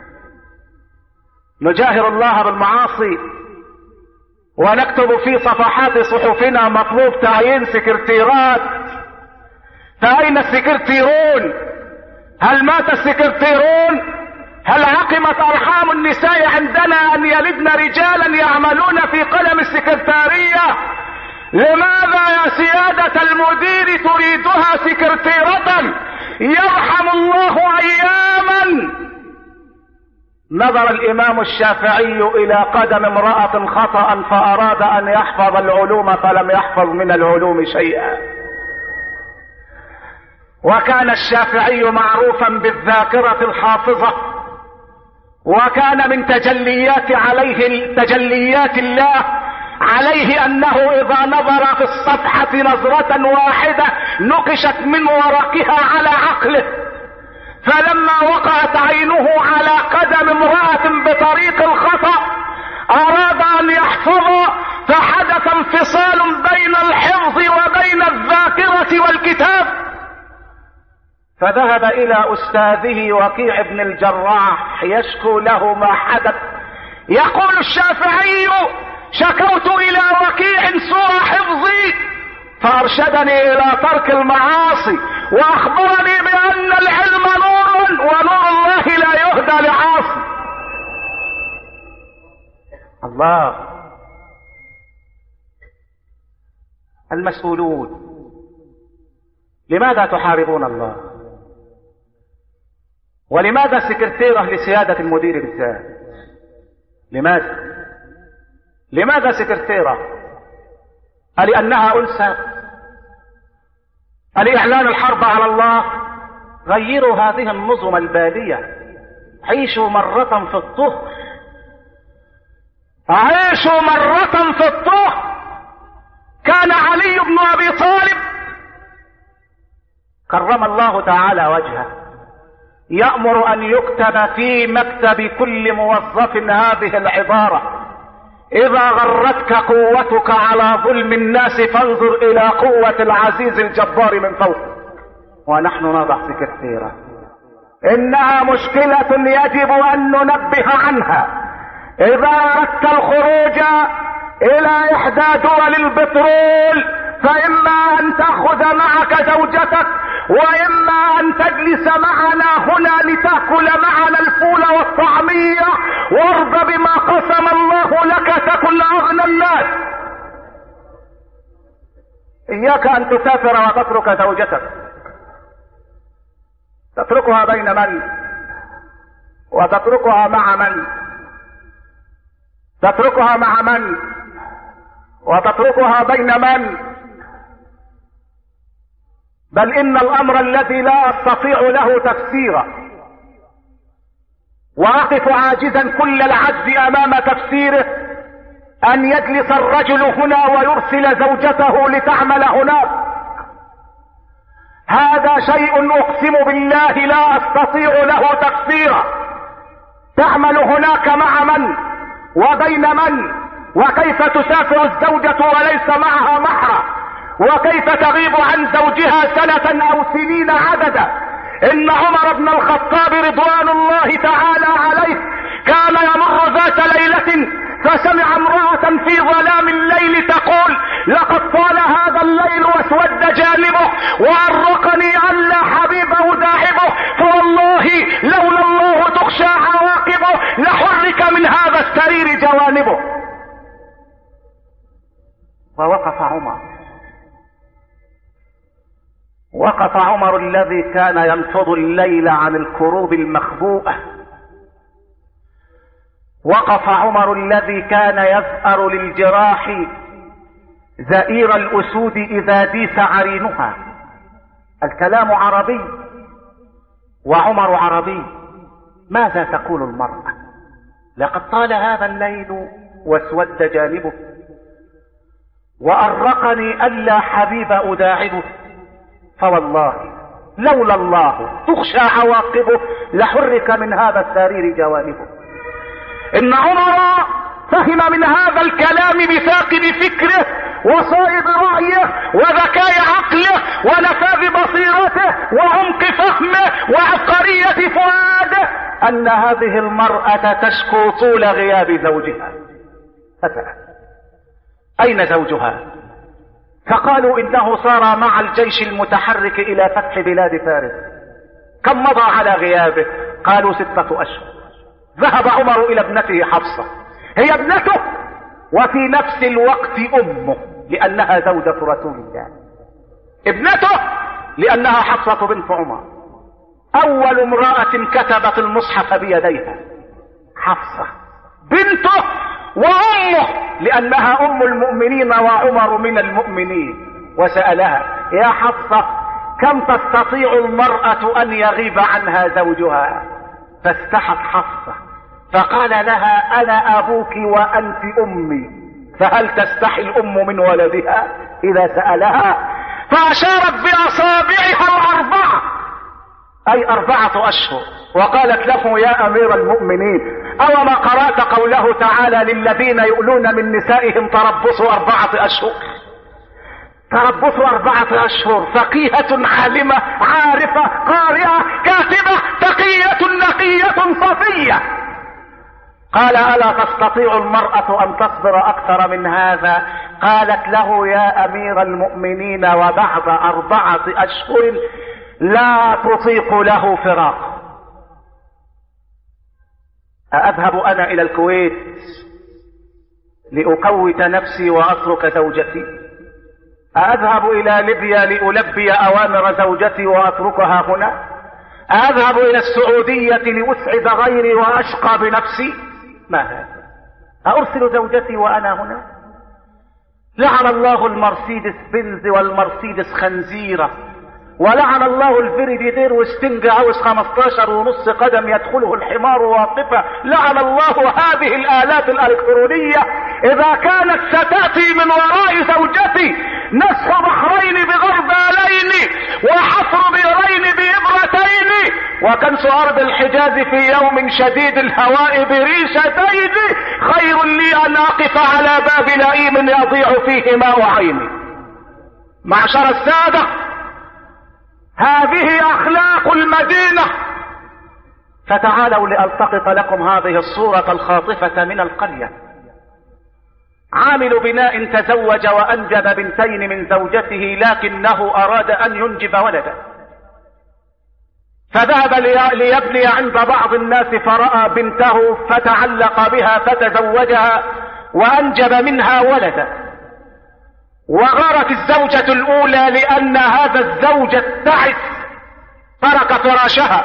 نجاهر الله بالمعاصي ونكتب في صفحات صحفنا مطلوب تعيين سكرتيرات. فأين السكرتيرون؟ هل مات السكرتيرون؟ هل عقمت أرحام النساء عندنا أن يلدن رجالا يعملون في قلم السكرتارية؟ لماذا يا سيادة المدير تريدها سكرتيرة؟ يرحم الله أياما نظر الإمام الشافعي إلى قدم امرأة خطأ فأراد أن يحفظ العلوم فلم يحفظ من العلوم شيئا. وكان الشافعي معروفا بالذاكرة الحافظة، وكان من تجليات عليه تجليات الله عليه أنه إذا نظر في الصفحة نظرة واحدة نقشت من ورقها على عقله. فلما وقعت عينه على قدم امرأة بطريق الخطأ أراد أن يحفظ، فحدث انفصال بين الحفظ وبين الذاكرة والكتاب. فذهب إلى أستاذه وكيع بن الجراح يشكو له ما حدث. يقول الشافعي شكوت إلى وكيع سوء حفظي فأرشدني إلى ترك المعاصي وأخبرني بأن العلم نور ونور الله لا يهدى لعاصي. الله. المسؤولون لماذا تحاربون الله؟ ولماذا سكرتيرة لسيادة المدير بالذات؟ لماذا؟ لماذا سكرتيرة؟ ألأنها أنثى؟ ألإعلان الحرب على الله؟ غيروا هذه النظم البالية. عيشوا مرة في الطهر. عيشوا مرة في الطهر. كان علي بن أبي طالب كرم الله تعالى وجهه يأمر أن يكتب في مكتب كل موظف هذه العبارة: إذا غرتك قوتك على ظلم الناس فانظر إلى قوة العزيز الجبار من فوق. ونحن نضع سكرتيرة. إنها مشكلة يجب أن ننبه عنها. إذا أردت الخروج إلى إحدى دول البترول فإما أن تأخذ معك زوجتك وإما أن تجلس معنا هنا لتأكل معنا الفول والطعمية وارض بما قسم الله لك تكن أغنى الناس. إياك أن تسافر وتترك زوجتك. تتركها بين من؟ وتتركها مع من؟ تتركها مع من؟ وتتركها بين من؟ بل إن الأمر الذي لا أستطيع له تفسيرا وأقف عاجزا كل العجز أمام تفسيره أن يجلس الرجل هنا ويرسل زوجته لتعمل هناك. هذا شيء أقسم بالله لا أستطيع له تفسيرا. تعمل هناك مع من وبين من؟ وكيف تسافر الزوجة وليس معها محرم؟ وكيف تغيب عن زوجها سنة أو سنين عددا؟ إن عمر بن الخطاب رضوان الله تعالى عليه كان يمر ذات ليلة فسمع امرأة في ظلام الليل تقول: لقد طال هذا الليل واسود جانبه وأرقني ألا حبيبه داعبه، فوالله لولا الله تخشى عواقبه لحرك من هذا السرير جوانبه. ووقف عمر. وقف عمر الذي كان ينفض الليل عن الكروب المخبوءة. وقف عمر الذي كان يزأر للجراح زئير الأسود إذا ديس عرينها. الكلام عربي وعمر عربي. ماذا تقول المرأة؟ لقد طال هذا الليل واسود جانبه، وأرقني ألا حبيب أداعبه، فوالله لولا الله تخشى عواقبه لحرك من هذا السرير جوانبه. إن عمر فهم من هذا الكلام بثاقب فكره وصائب رأيه وذكاء عقله ونفاذ بصيرته وعمق فهمه وعبقرية فؤاده أن هذه المرأة تشكو طول غياب زوجها. فسأل أين زوجها؟ فقالوا إنه صار مع الجيش المتحرك إلى فتح بلاد فارس. كم مضى على غيابه؟ قالوا ستة أشهر. ذهب عمر إلى ابنته حفصة، هي ابنته وفي نفس الوقت أمه لأنها زوجة رسول الله، ابنته لأنها حفصة بنت عمر. أول امرأة كتبت المصحف بيديها حفصة بنته وأمه لأنها أم المؤمنين وعمر من المؤمنين. وسألها يا حفصة كم تستطيع المرأة أن يغيب عنها زوجها؟ فاستحت حفصة فقال لها أنا أبوك وأنت أمي، فهل تستحي الأم من ولدها إذا سألها؟ فأشارت بأصابعها الأربعة أي أربعة أشهر، وقالت له يا أمير المؤمنين أوما قرأت قوله تعالى للذين يؤلون من نسائهم تربصوا أربعة أشهر؟ تربصوا أربعة أشهر. فقيهة عالمة عارفة قارئة كاتبة تقية نقية صفية. قال ألا تستطيع المرأة أن تصبر أكثر من هذا؟ قالت له يا أمير المؤمنين وبعد أربعة أشهر لا تطيق له فراق. أذهب أنا إلى الكويت لأقوت نفسي وأترك زوجتي؟ أذهب إلى ليبيا لألبي أوامر زوجتي وأتركها هنا؟ أذهب إلى السعودية لأسعد غيري وأشقى بنفسي؟ ما هذا؟ أرسل زوجتي وأنا هنا؟ لعن الله المرسيدس بنز والمرسيدس خنزيرة، ولعن الله الفريدير وستنج عاوز خمستاشر ونص قدم يدخله الحمار واقفة. لعن الله هذه الآلات الإلكترونية إذا كانت ستأتي من وراء زوجتي نسخ بحرين بغربالين وحفر بئرين بإبرتين وكنس أرض الحجاز في يوم شديد الهواء بريشتين خير لي أن أقف على باب لئيم يضيع فيه ماء عيني. معشر السادة، هذه أخلاق المدينة. فتعالوا لألتقط لكم هذه الصورة الخاطفة من القرية. عامل بناء تزوج وأنجب بنتين من زوجته لكنه أراد أن ينجب ولدا، فذهب ليبني عند بعض الناس فرأى بنته فتعلق بها فتزوجها وأنجب منها ولدا. وغارت الزوجة الأولى لأن هذا الزوج التعس ترك فراشها،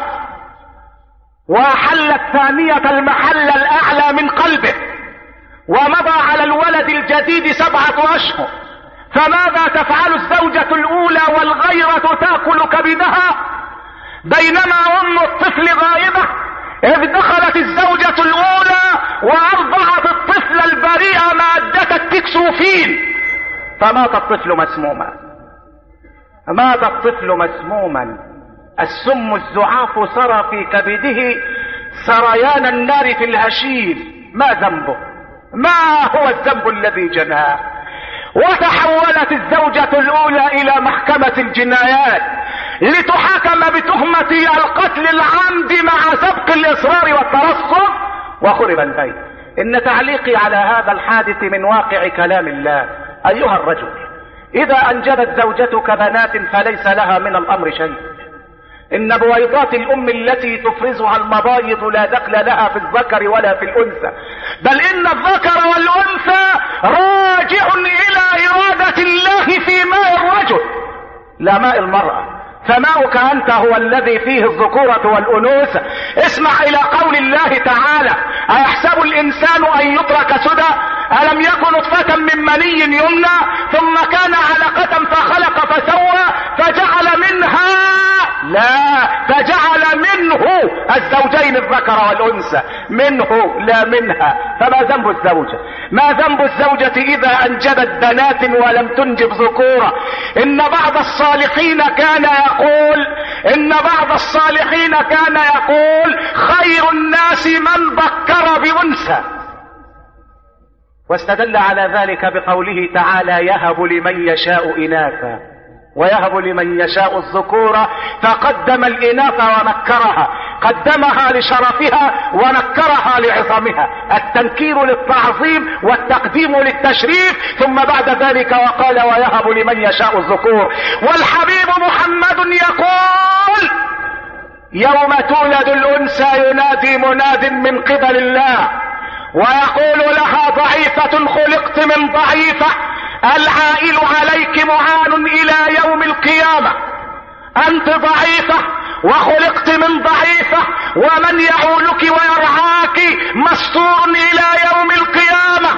وأحل الثانية المحل الأعلى من قلبه، ومضى على الولد الجديد سبعة أشهر. فماذا تفعل الزوجة الأولى والغيرة تأكل كبدها بينما أم الطفل غائبة؟ إذ دخلت الزوجة الأولى وأرضعت الطفل البريء مادة التكسوفين، فمات الطفل مسموما. مات الطفل مسموما. السم الزعاف سرى في كبده سريان النار في الهشيم. ما ذنبه؟ ما هو الذنب الذي جناه؟ وتحولت الزوجة الأولى إلى محكمة الجنايات لتحاكم بتهمة القتل العمد مع سبق الإصرار والترصد، وخرب البيت. إن تعليقي على هذا الحادث من واقع كلام الله. أيها الرجل، إذا أنجبت زوجتك بنات فليس لها من الأمر شيء. إن بويضات الأم التي تفرزها المبايض لا دخل لها في الذكر ولا في الأنثى، بل إن الذكر والأنثى راجع إلى إرادة الله في ماء الرجل لا ماء المرأة. فماؤك أنت هو الذي فيه الذكورة والأنوثة. اسمع إلى قول الله تعالى: أيحسب الإنسان أن يترك سدى؟ ألم يكن نطفة من مني يمنى ثم كان علقة فخلق فسوى فجعل منها لا فجعل منه الزوجين الذكر والأنثى، منه لا منها. فما ذنب الزوجة؟ ما ذنب الزوجة إذا أنجبت بنات ولم تنجب ذكورا؟ إن بعض الصالحين كان يقول إن بعض الصالحين كان يقول خير الناس من بكر بأنثى، واستدل على ذلك بقوله تعالى يهب لمن يشاء إناثا ويهب لمن يشاء الذكور، فقدم الإناث ونكرها، قدمها لشرفها ونكرها لعظمها، التنكير للتعظيم والتقديم للتشريف، ثم بعد ذلك وقال ويهب لمن يشاء الذكور. والحبيب محمد يقول يوم تولد الأنثى ينادي مناد من قبل الله ويقول لها ضعيفة خلقت من ضعيفة، العائل عليك معان إلى يوم القيامة، أنت ضعيفة وخلقت من ضعيفة، ومن يعولك ويرعاك مستور إلى يوم القيامة.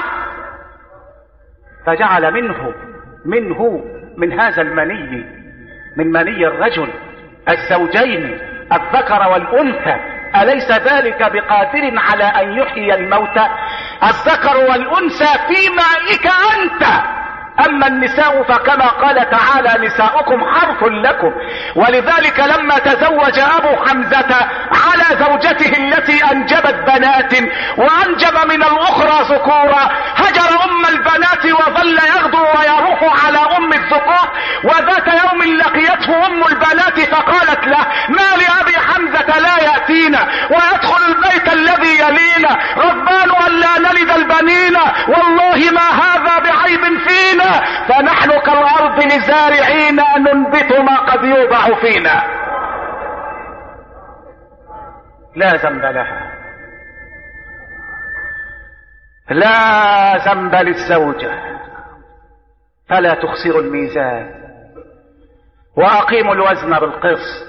فجعل منه منه من هذا المني، من مني الرجل الزوجين الذكر والأنثى. أليس ذلك بقادر على أن يحيي الموتى؟ الذكر والأنثى في مائك أنت. أما النساء فكما قال تعالى نساؤكم حرث لكم. ولذلك لما تزوج أبو حمزة على زوجته التي أنجبت بنات وأنجب من الأخرى ذكورا، هجر أم البنات وظل يغدو ويروح على أم الذكور. وذات يوم لقيته أم البنات فقالت له ما لأبي حمزة لا يأتينا ويدخل البيت الذي يلينا، ربان أن لا نلد البنين، والله ما هذا بعيب فينا، فنحن كالأرض لزارعين ننبت ما قد يوضع فينا. لا ذنب لها، لا ذنب للزوجة، فلا تخسروا الميزان وأقيموا الوزن بالقسط.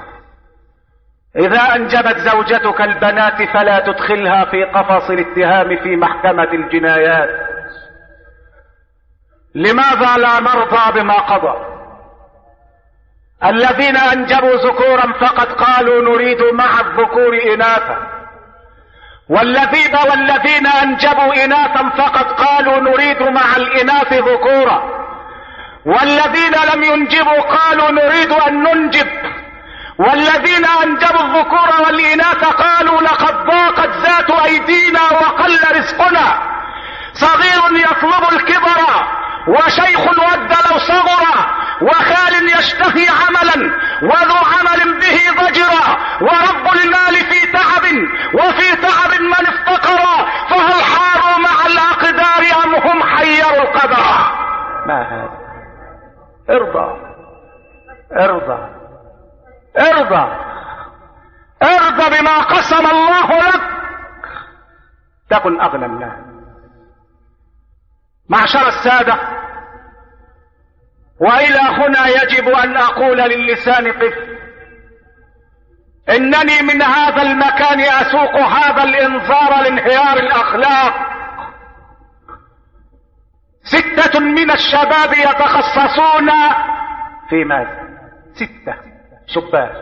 إذا أنجبت زوجتك البنات فلا تدخلها في قفص الاتهام في محكمة الجنايات. لماذا لا نرضى بما قضى؟ الذين أنجبوا ذكورا فقد قالوا نريد مع الذكور إناثا، والذين والذين أنجبوا إناثا فقد قالوا نريد مع الإناث ذكورا، والذين لم ينجبوا قالوا نريد أن ننجب، والذين أنجبوا الذكور والإناث قالوا لقد ضاقت ذات أيدينا وقل رزقنا. صغير يطلب الكبر وشيخ ود لو صغر، وخال يشتهي عملا وذو عمل به ضجرا، ورب المال في تعب وفي تعب من افتقر، فهل حاروا مع الأقدار أم هم حيروا القدر؟ ما هذا؟ ارضى ارضى ارضى ارضى بما قسم الله لك تكن أغنى الناس. معشر السادة، وإلى هنا يجب أن أقول للسان قف. إنني من هذا المكان أسوق هذا الإنذار لانهيار الأخلاق. ستة من الشباب يتخصصون في ماذا؟ ستة شباب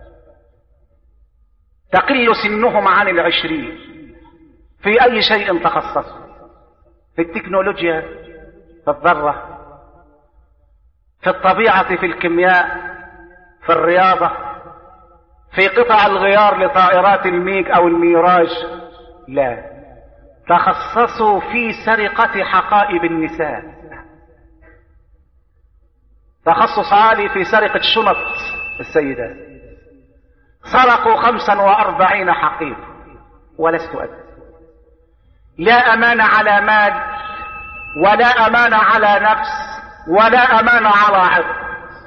تقل سنهم عن العشرين. في أي شيء تخصصوا؟ في التكنولوجيا، في الذرة، في الطبيعة، في الكيمياء، في الرياضة، في قطع الغيار لطائرات الميج أو الميراج؟ لا، تخصصوا في سرقة حقائب النساء. تخصص عالي في سرقة شنط السيدات. سرقوا خمسا وأربعين حقيبة ولست أدري. لا أمان على مال، ولا أمان على نفس، ولا أمان على عرض.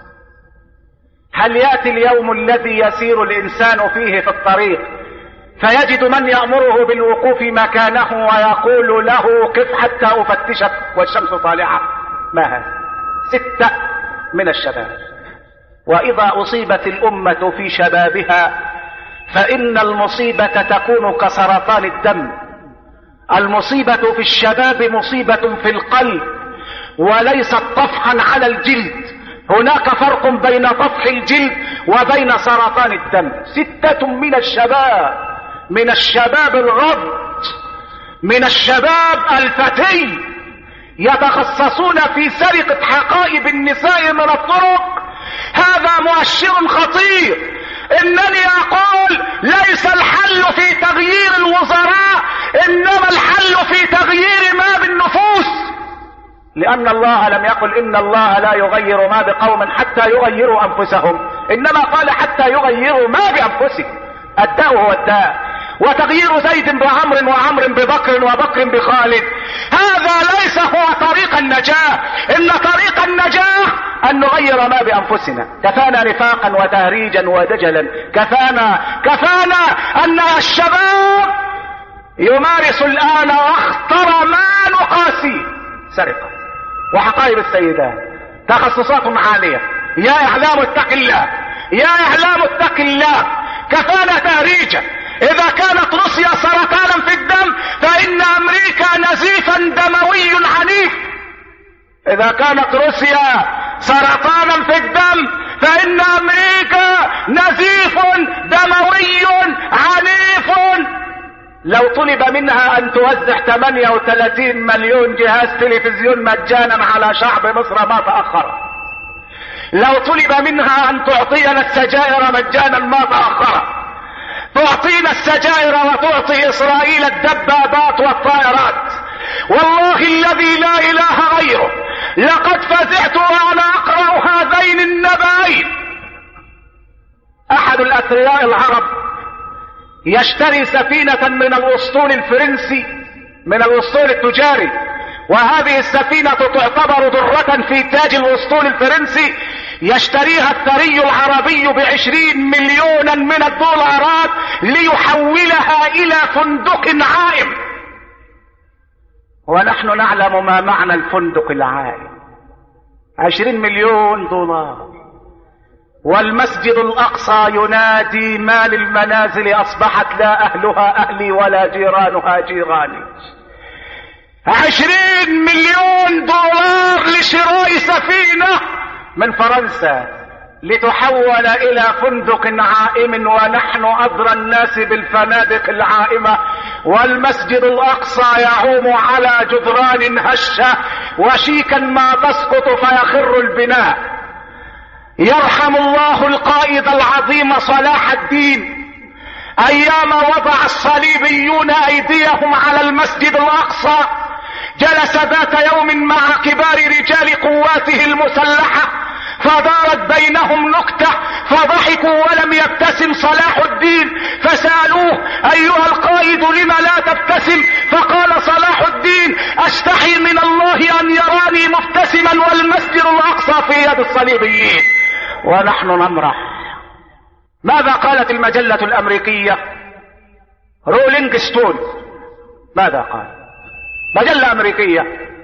هل يأتي اليوم الذي يسير الإنسان فيه في الطريق فيجد من يأمره بالوقوف مكانه ويقول له قف حتى أفتشك والشمس طالعة؟ ما هذا؟ ستة من الشباب. وإذا أصيبت الأمة في شبابها فإن المصيبة تكون كسرطان الدم. المصيبة في الشباب مصيبة في القلب، وليست طفحا على الجلد، هناك فرق بين طفح الجلد وبين سرطان الدم. ستة من الشباب، من الشباب الغض، من الشباب الفتي، يتخصصون في سرقة حقائب النساء من الطرق. هذا مؤشر خطير. انني اقول ليس الحل في تغيير الوزراء، انما الحل في تغيير ما بالنفوس، لان الله لم يقل ان الله لا يغير ما بقوم حتى يغيروا انفسهم، انما قال حتى يغيروا ما بانفسهم. الداء هو الداء. وتغيير زيد بعمر وعمر ببكر وبكر بخالد، هذا ليس هو طريق النجاة. ان طريق النجاة ان نغير ما بانفسنا. كفانا نفاقا وتهريجا ودجلا، كفانا كفانا ان الشباب يمارس الان اخطر ما نقاسي، سرقة وحقائب السيدات، تخصصات عالية. يا اعلام اتق الله، يا اعلام اتق الله. كفانا تهريجا. اذا كانت روسيا سرطانا في الدم فان امريكا نزيفا دموي عنيف. اذا كانت روسيا سرطانا في الدم فان امريكا نزيف دموي عنيف. لو طلب منها ان توزع ثمانية وثلاثين مليون جهاز تلفزيون مجانا على شعب مصر ما تأخر. لو طلب منها ان تعطينا السجائر مجانا ما تأخر. تعطينا السجائر وتعطي اسرائيل الدبابات والطائرات. والله الذي لا اله غيره لقد فزعت وانا اقرأ هذين النبأين. احد الاثرياء العرب يشتري سفينة من الاسطول الفرنسي، من الاسطول التجاري، وهذه السفينة تعتبر ذرة في تاج الاسطول الفرنسي. يشتريها الثري العربي بعشرين مليونا من الدولارات ليحولها الى فندق عائم. ونحن نعلم ما معنى الفندق العائم. عشرين مليون دولار. والمسجد الاقصى ينادي ما للمنازل اصبحت لا اهلها اهلي ولا جيرانها جيراني. عشرين مليون دولار لشراء سفينة من فرنسا لتحول الى فندق عائم، ونحن ادرى الناس بالفنادق العائمة. والمسجد الاقصى يعوم على جدران هشة وشيكا ما تسقط فيخر البناء. يرحم الله القائد العظيم صلاح الدين ايام وضع الصليبيون ايديهم على المسجد الاقصى، جلس ذات يوم مع كبار رجال قواته المسلحة فدارت بينهم نكتة فضحكوا ولم يبتسم صلاح الدين، فسألوه ايها القائد لم لا تبتسم؟ فقال صلاح الدين اشتحي من الله ان يراني مبتسما والمسجد الاقصى في يد الصليبيين ونحن نمرح. ماذا قالت المجلة الامريكية رولينج ستون؟ ماذا قال؟ مجلة امريكية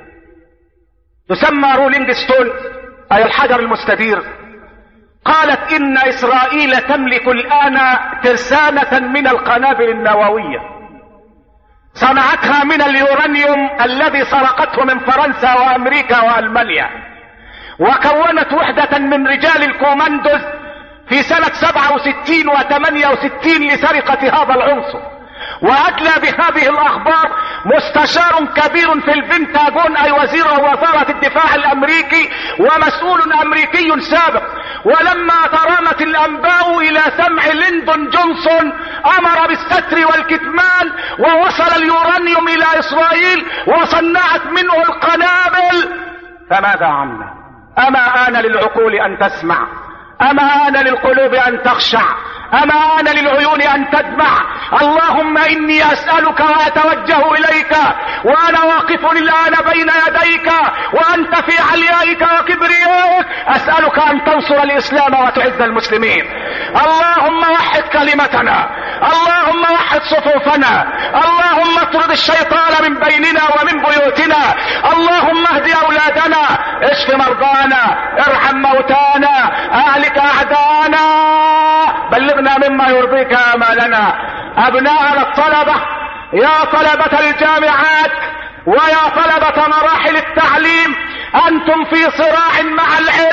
تسمى رولينج ستون اي الحجر المستدير، قالت ان اسرائيل تملك الان ترسانة من القنابل النووية صنعتها من اليورانيوم الذي سرقته من فرنسا وامريكا والمانيا، وكونت وحدة من رجال الكوماندوز في سنة سبعة وستين وثمانية وستين لسرقة هذا العنصر. وأدلى بهذه الأخبار مستشار كبير في البنتاغون أي وزير وزارة الدفاع الأمريكي ومسؤول أمريكي سابق. ولما ترامت الأنباء إلى سمع ليندون جونسون أمر بالستر والكتمان، ووصل اليورانيوم إلى إسرائيل وصنعت منه القنابل. فماذا عنا؟ أما آن للعقول أن تسمع؟ أما آن للقلوب أن تخشع؟ أما آن للعيون أن تدمع؟ اللهم إني أسألك وأتوجه إليك وأنا واقف الآن بين يديك وأنت في عليائك وكبريائك، أسألك أن تنصر الإسلام وتعز المسلمين. اللهم وحد كلمتنا، اللهم وحد صفوفنا، اللهم اطرد الشيطان من بيننا ومن بيوتنا، اللهم اهد أولادنا، اشف مرضانا، ارحم موتانا، أهلك أعدانا، بلغنا مما يرضيك آمالنا. أبناءنا الطلبة، يا طلبة الجامعات ويا طلبة مراحل التعليم، أنتم في صراع مع العلم،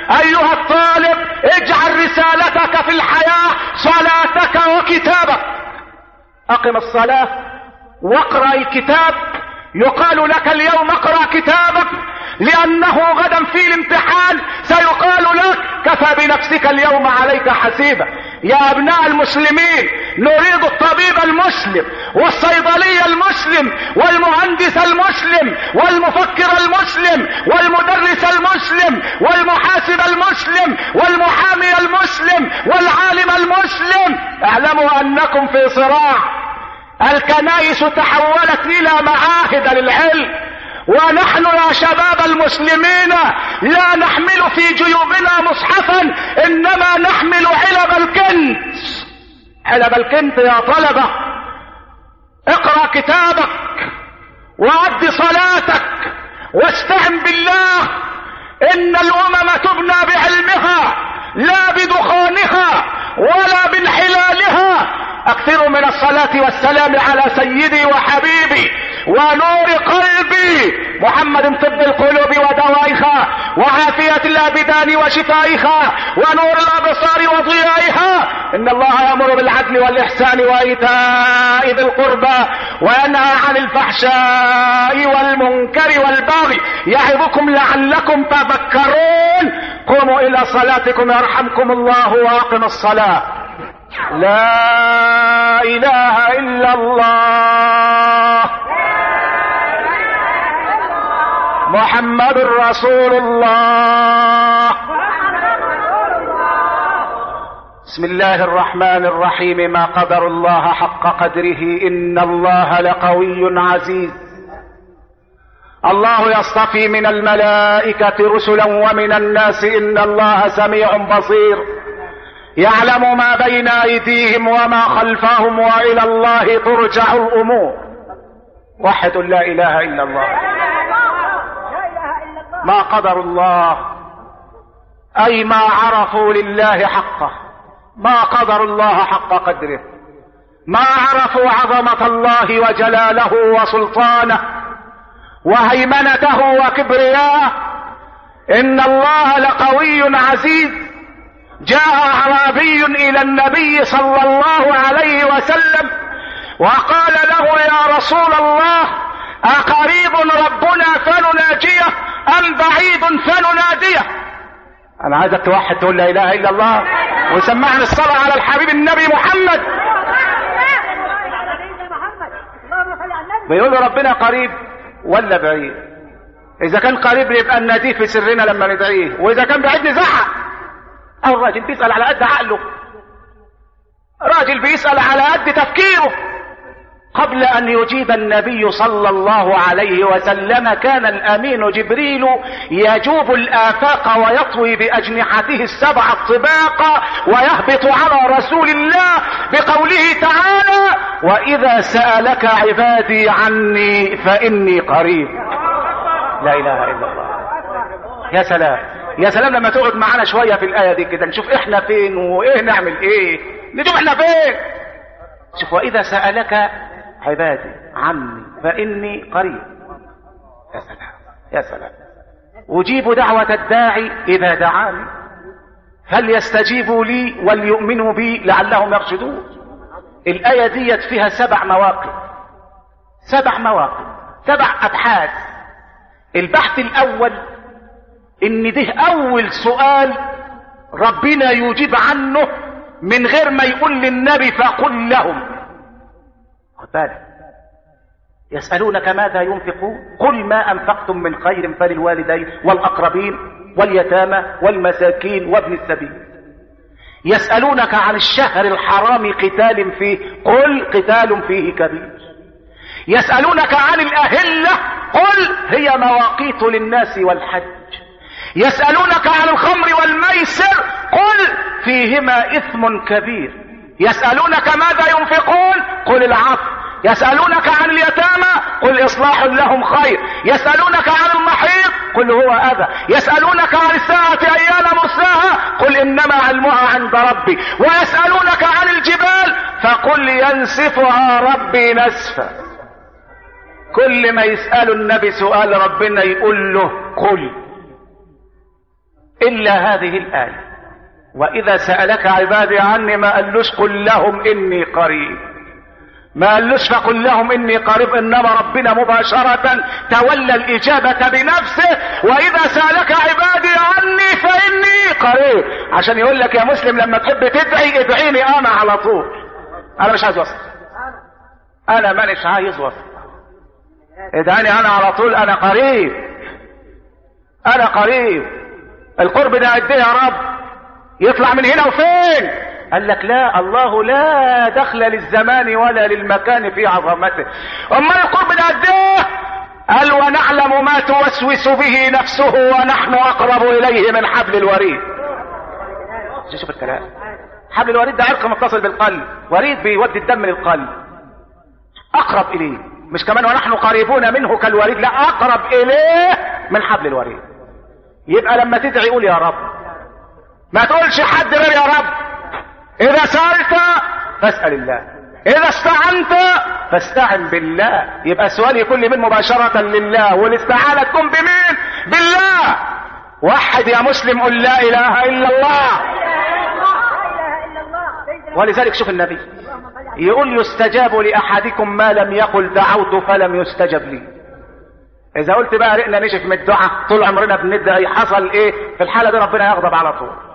ايها الطالب اجعل رسالتك في الحياة صلاتك وكتابك. اقم الصلاة واقرأ الكتاب. يقال لك اليوم اقرأ كتابك لانه غدا في الامتحان سيقال لك كفى بنفسك اليوم عليك حسيبا. يا ابناء المسلمين، نريد الطبيب المسلم والصيدلي المسلم والمهندس المسلم والمفكر المسلم والمدرس المسلم والمحاسب المسلم والمحامي المسلم والعالم المسلم. اعلموا انكم في صراع. الكنائس تحولت الى معاهد للعلم، ونحن يا شباب المسلمين لا نحمل في جيوبنا مصحفا، انما نحمل علب الكنت. علب الكنت يا طلبة. اقرأ كتابك وأد صلاتك واستعن بالله. ان الامم تبنى بعلمها لا بدخانها ولا بانحلالها. اكثروا من الصلاة والسلام على سيدي وحبيبي ونور قلبي محمد، طب القلوب ودوائها وعافية الابدان وشفائها ونور الابصار وضيائها. ان الله يأمر بالعدل والاحسان وايتاء ذي القربى وينهى عن الفحشاء والمنكر والبغي يعظكم لعلكم تذكرون. قوموا الى صلاتكم يرحمكم الله واقم الصلاة. لا اله الا الله محمد رسول الله. بسم الله الرحمن الرحيم. ما قدر الله حق قدره ان الله لقوي عزيز. الله يصطفي من الملائكة رسلا ومن الناس ان الله سميع بصير. يعلم ما بين ايديهم وما خلفهم والى الله ترجع الامور. وحد لا اله الا الله. ما قدر الله اي ما عرفوا لله حقه. ما قدر الله حق قدره. ما عرفوا عظمة الله وجلاله وسلطانه وهيمنته وكبرياءه. ان الله لقوي عزيز. جاء اعرابي الى النبي صلى الله عليه وسلم وقال له يا رسول الله اقريب ربنا فنناجيه ام بعيد فنناديه؟ انا عايزك توحد تقول لا اله الا الله وسمعني الصلاة على الحبيب النبي محمد. بيقول ربنا قريب ولا بعيد؟ اذا كان قريب يبقى نناديه في سرنا لما ندعيه، واذا كان بعيد نزعق. او الراجل بيسأل على قد عقله، راجل بيسأل على قد تفكيره. قبل ان يجيب النبي صلى الله عليه وسلم كان الامين جبريل يجوب الافاق ويطوي باجنحته السبع الطباق ويهبط على رسول الله بقوله تعالى واذا سألك عبادي عني فاني قريب. لا اله الا الله. يا سلام يا سلام لما تقعد معانا شوية في الآية دي كده نشوف احنا فين وايه نعمل ايه، نشوف احنا فين. شوف واذا سألك عبادي عني فاني قريب. يا سلام يا سلام. اجيب دعوة الداعي اذا دعاني فليستجيبوا لي وليؤمنوا بي لعلهم يرشدون. الآية ديت فيها سبع مواقف، سبع مواقف، سبع ابحاث. البحث الاول ان ده اول سؤال ربنا يجيب عنه من غير ما يقول للنبي فقل لهم. خد بالك، يسألونك ماذا ينفقون قل ما انفقتم من خير فللوالدين والاقربين واليتامى والمساكين وابن السبيل. يسألونك عن الشهر الحرام قتال فيه قل قتال فيه كبير. يسألونك عن الأهلة قل هي مواقيت للناس والحج. يسألونك عن الخمر والميسر قل فيهما إثم كبير. يسألونك ماذا ينفقون قل العفو. يسألونك عن اليتامى قل إصلاح لهم خير. يسألونك عن المحيط قل هو أذى. يسألونك عن الساعة أيان مرساها قل إنما علمها عند ربي. ويسألونك عن الجبال فقل ينسفها ربي نسفا. كل ما يسأل النبي سؤال ربنا يقول له قل إلا هذه الآية. وإذا سألك عبادي عني ما قالوش قل لهم إني قريب، ما قالوش فقل لهم إني قريب، إنما ربنا مباشرة تولى الإجابة بنفسه. وإذا سألك عبادي عني فإني قريب، عشان يقول لك يا مسلم لما تحب تدعي ادعيني أنا على طول. أنا مش عايز وصف، أنا مانيش عايز وصف، ادعيني أنا على طول. أنا قريب، أنا قريب. القرب ده قد إيه يا رب؟ يطلع من هنا وفين؟ قال لك لا، الله لا دخل للزمان ولا للمكان في عظمته. أما القرب ده قد إيه؟ قال ونعلم ما توسوس به نفسه ونحن أقرب إليه من حبل الوريد. شوف الكلام، حبل الوريد ده عرق متصل بالقلب، وريد بيودي الدم للقلب، أقرب إليه. مش كمان ونحن قريبون منه كالوريد، لا، أقرب إليه من حبل الوريد. يبقى لما تدعي قول يا رب، ما تقولش حد غير يا رب. إذا سألت فاسأل الله، إذا استعنت فاستعن بالله. يبقى السؤال يكون لمن؟ مباشرة لله، والاستعانة تكون بمين؟ بالله. وحد يا مسلم، قل لا إله إلا الله. ولذلك شوف النبي يقول يستجاب لأحدكم ما لم يقل دعوت فلم يستجب لي. إذا قلت بقى رئنا نشف من الدعاء طول عمرنا بندعي، حصل إيه في الحالة دي؟ ربنا يغضب على طول.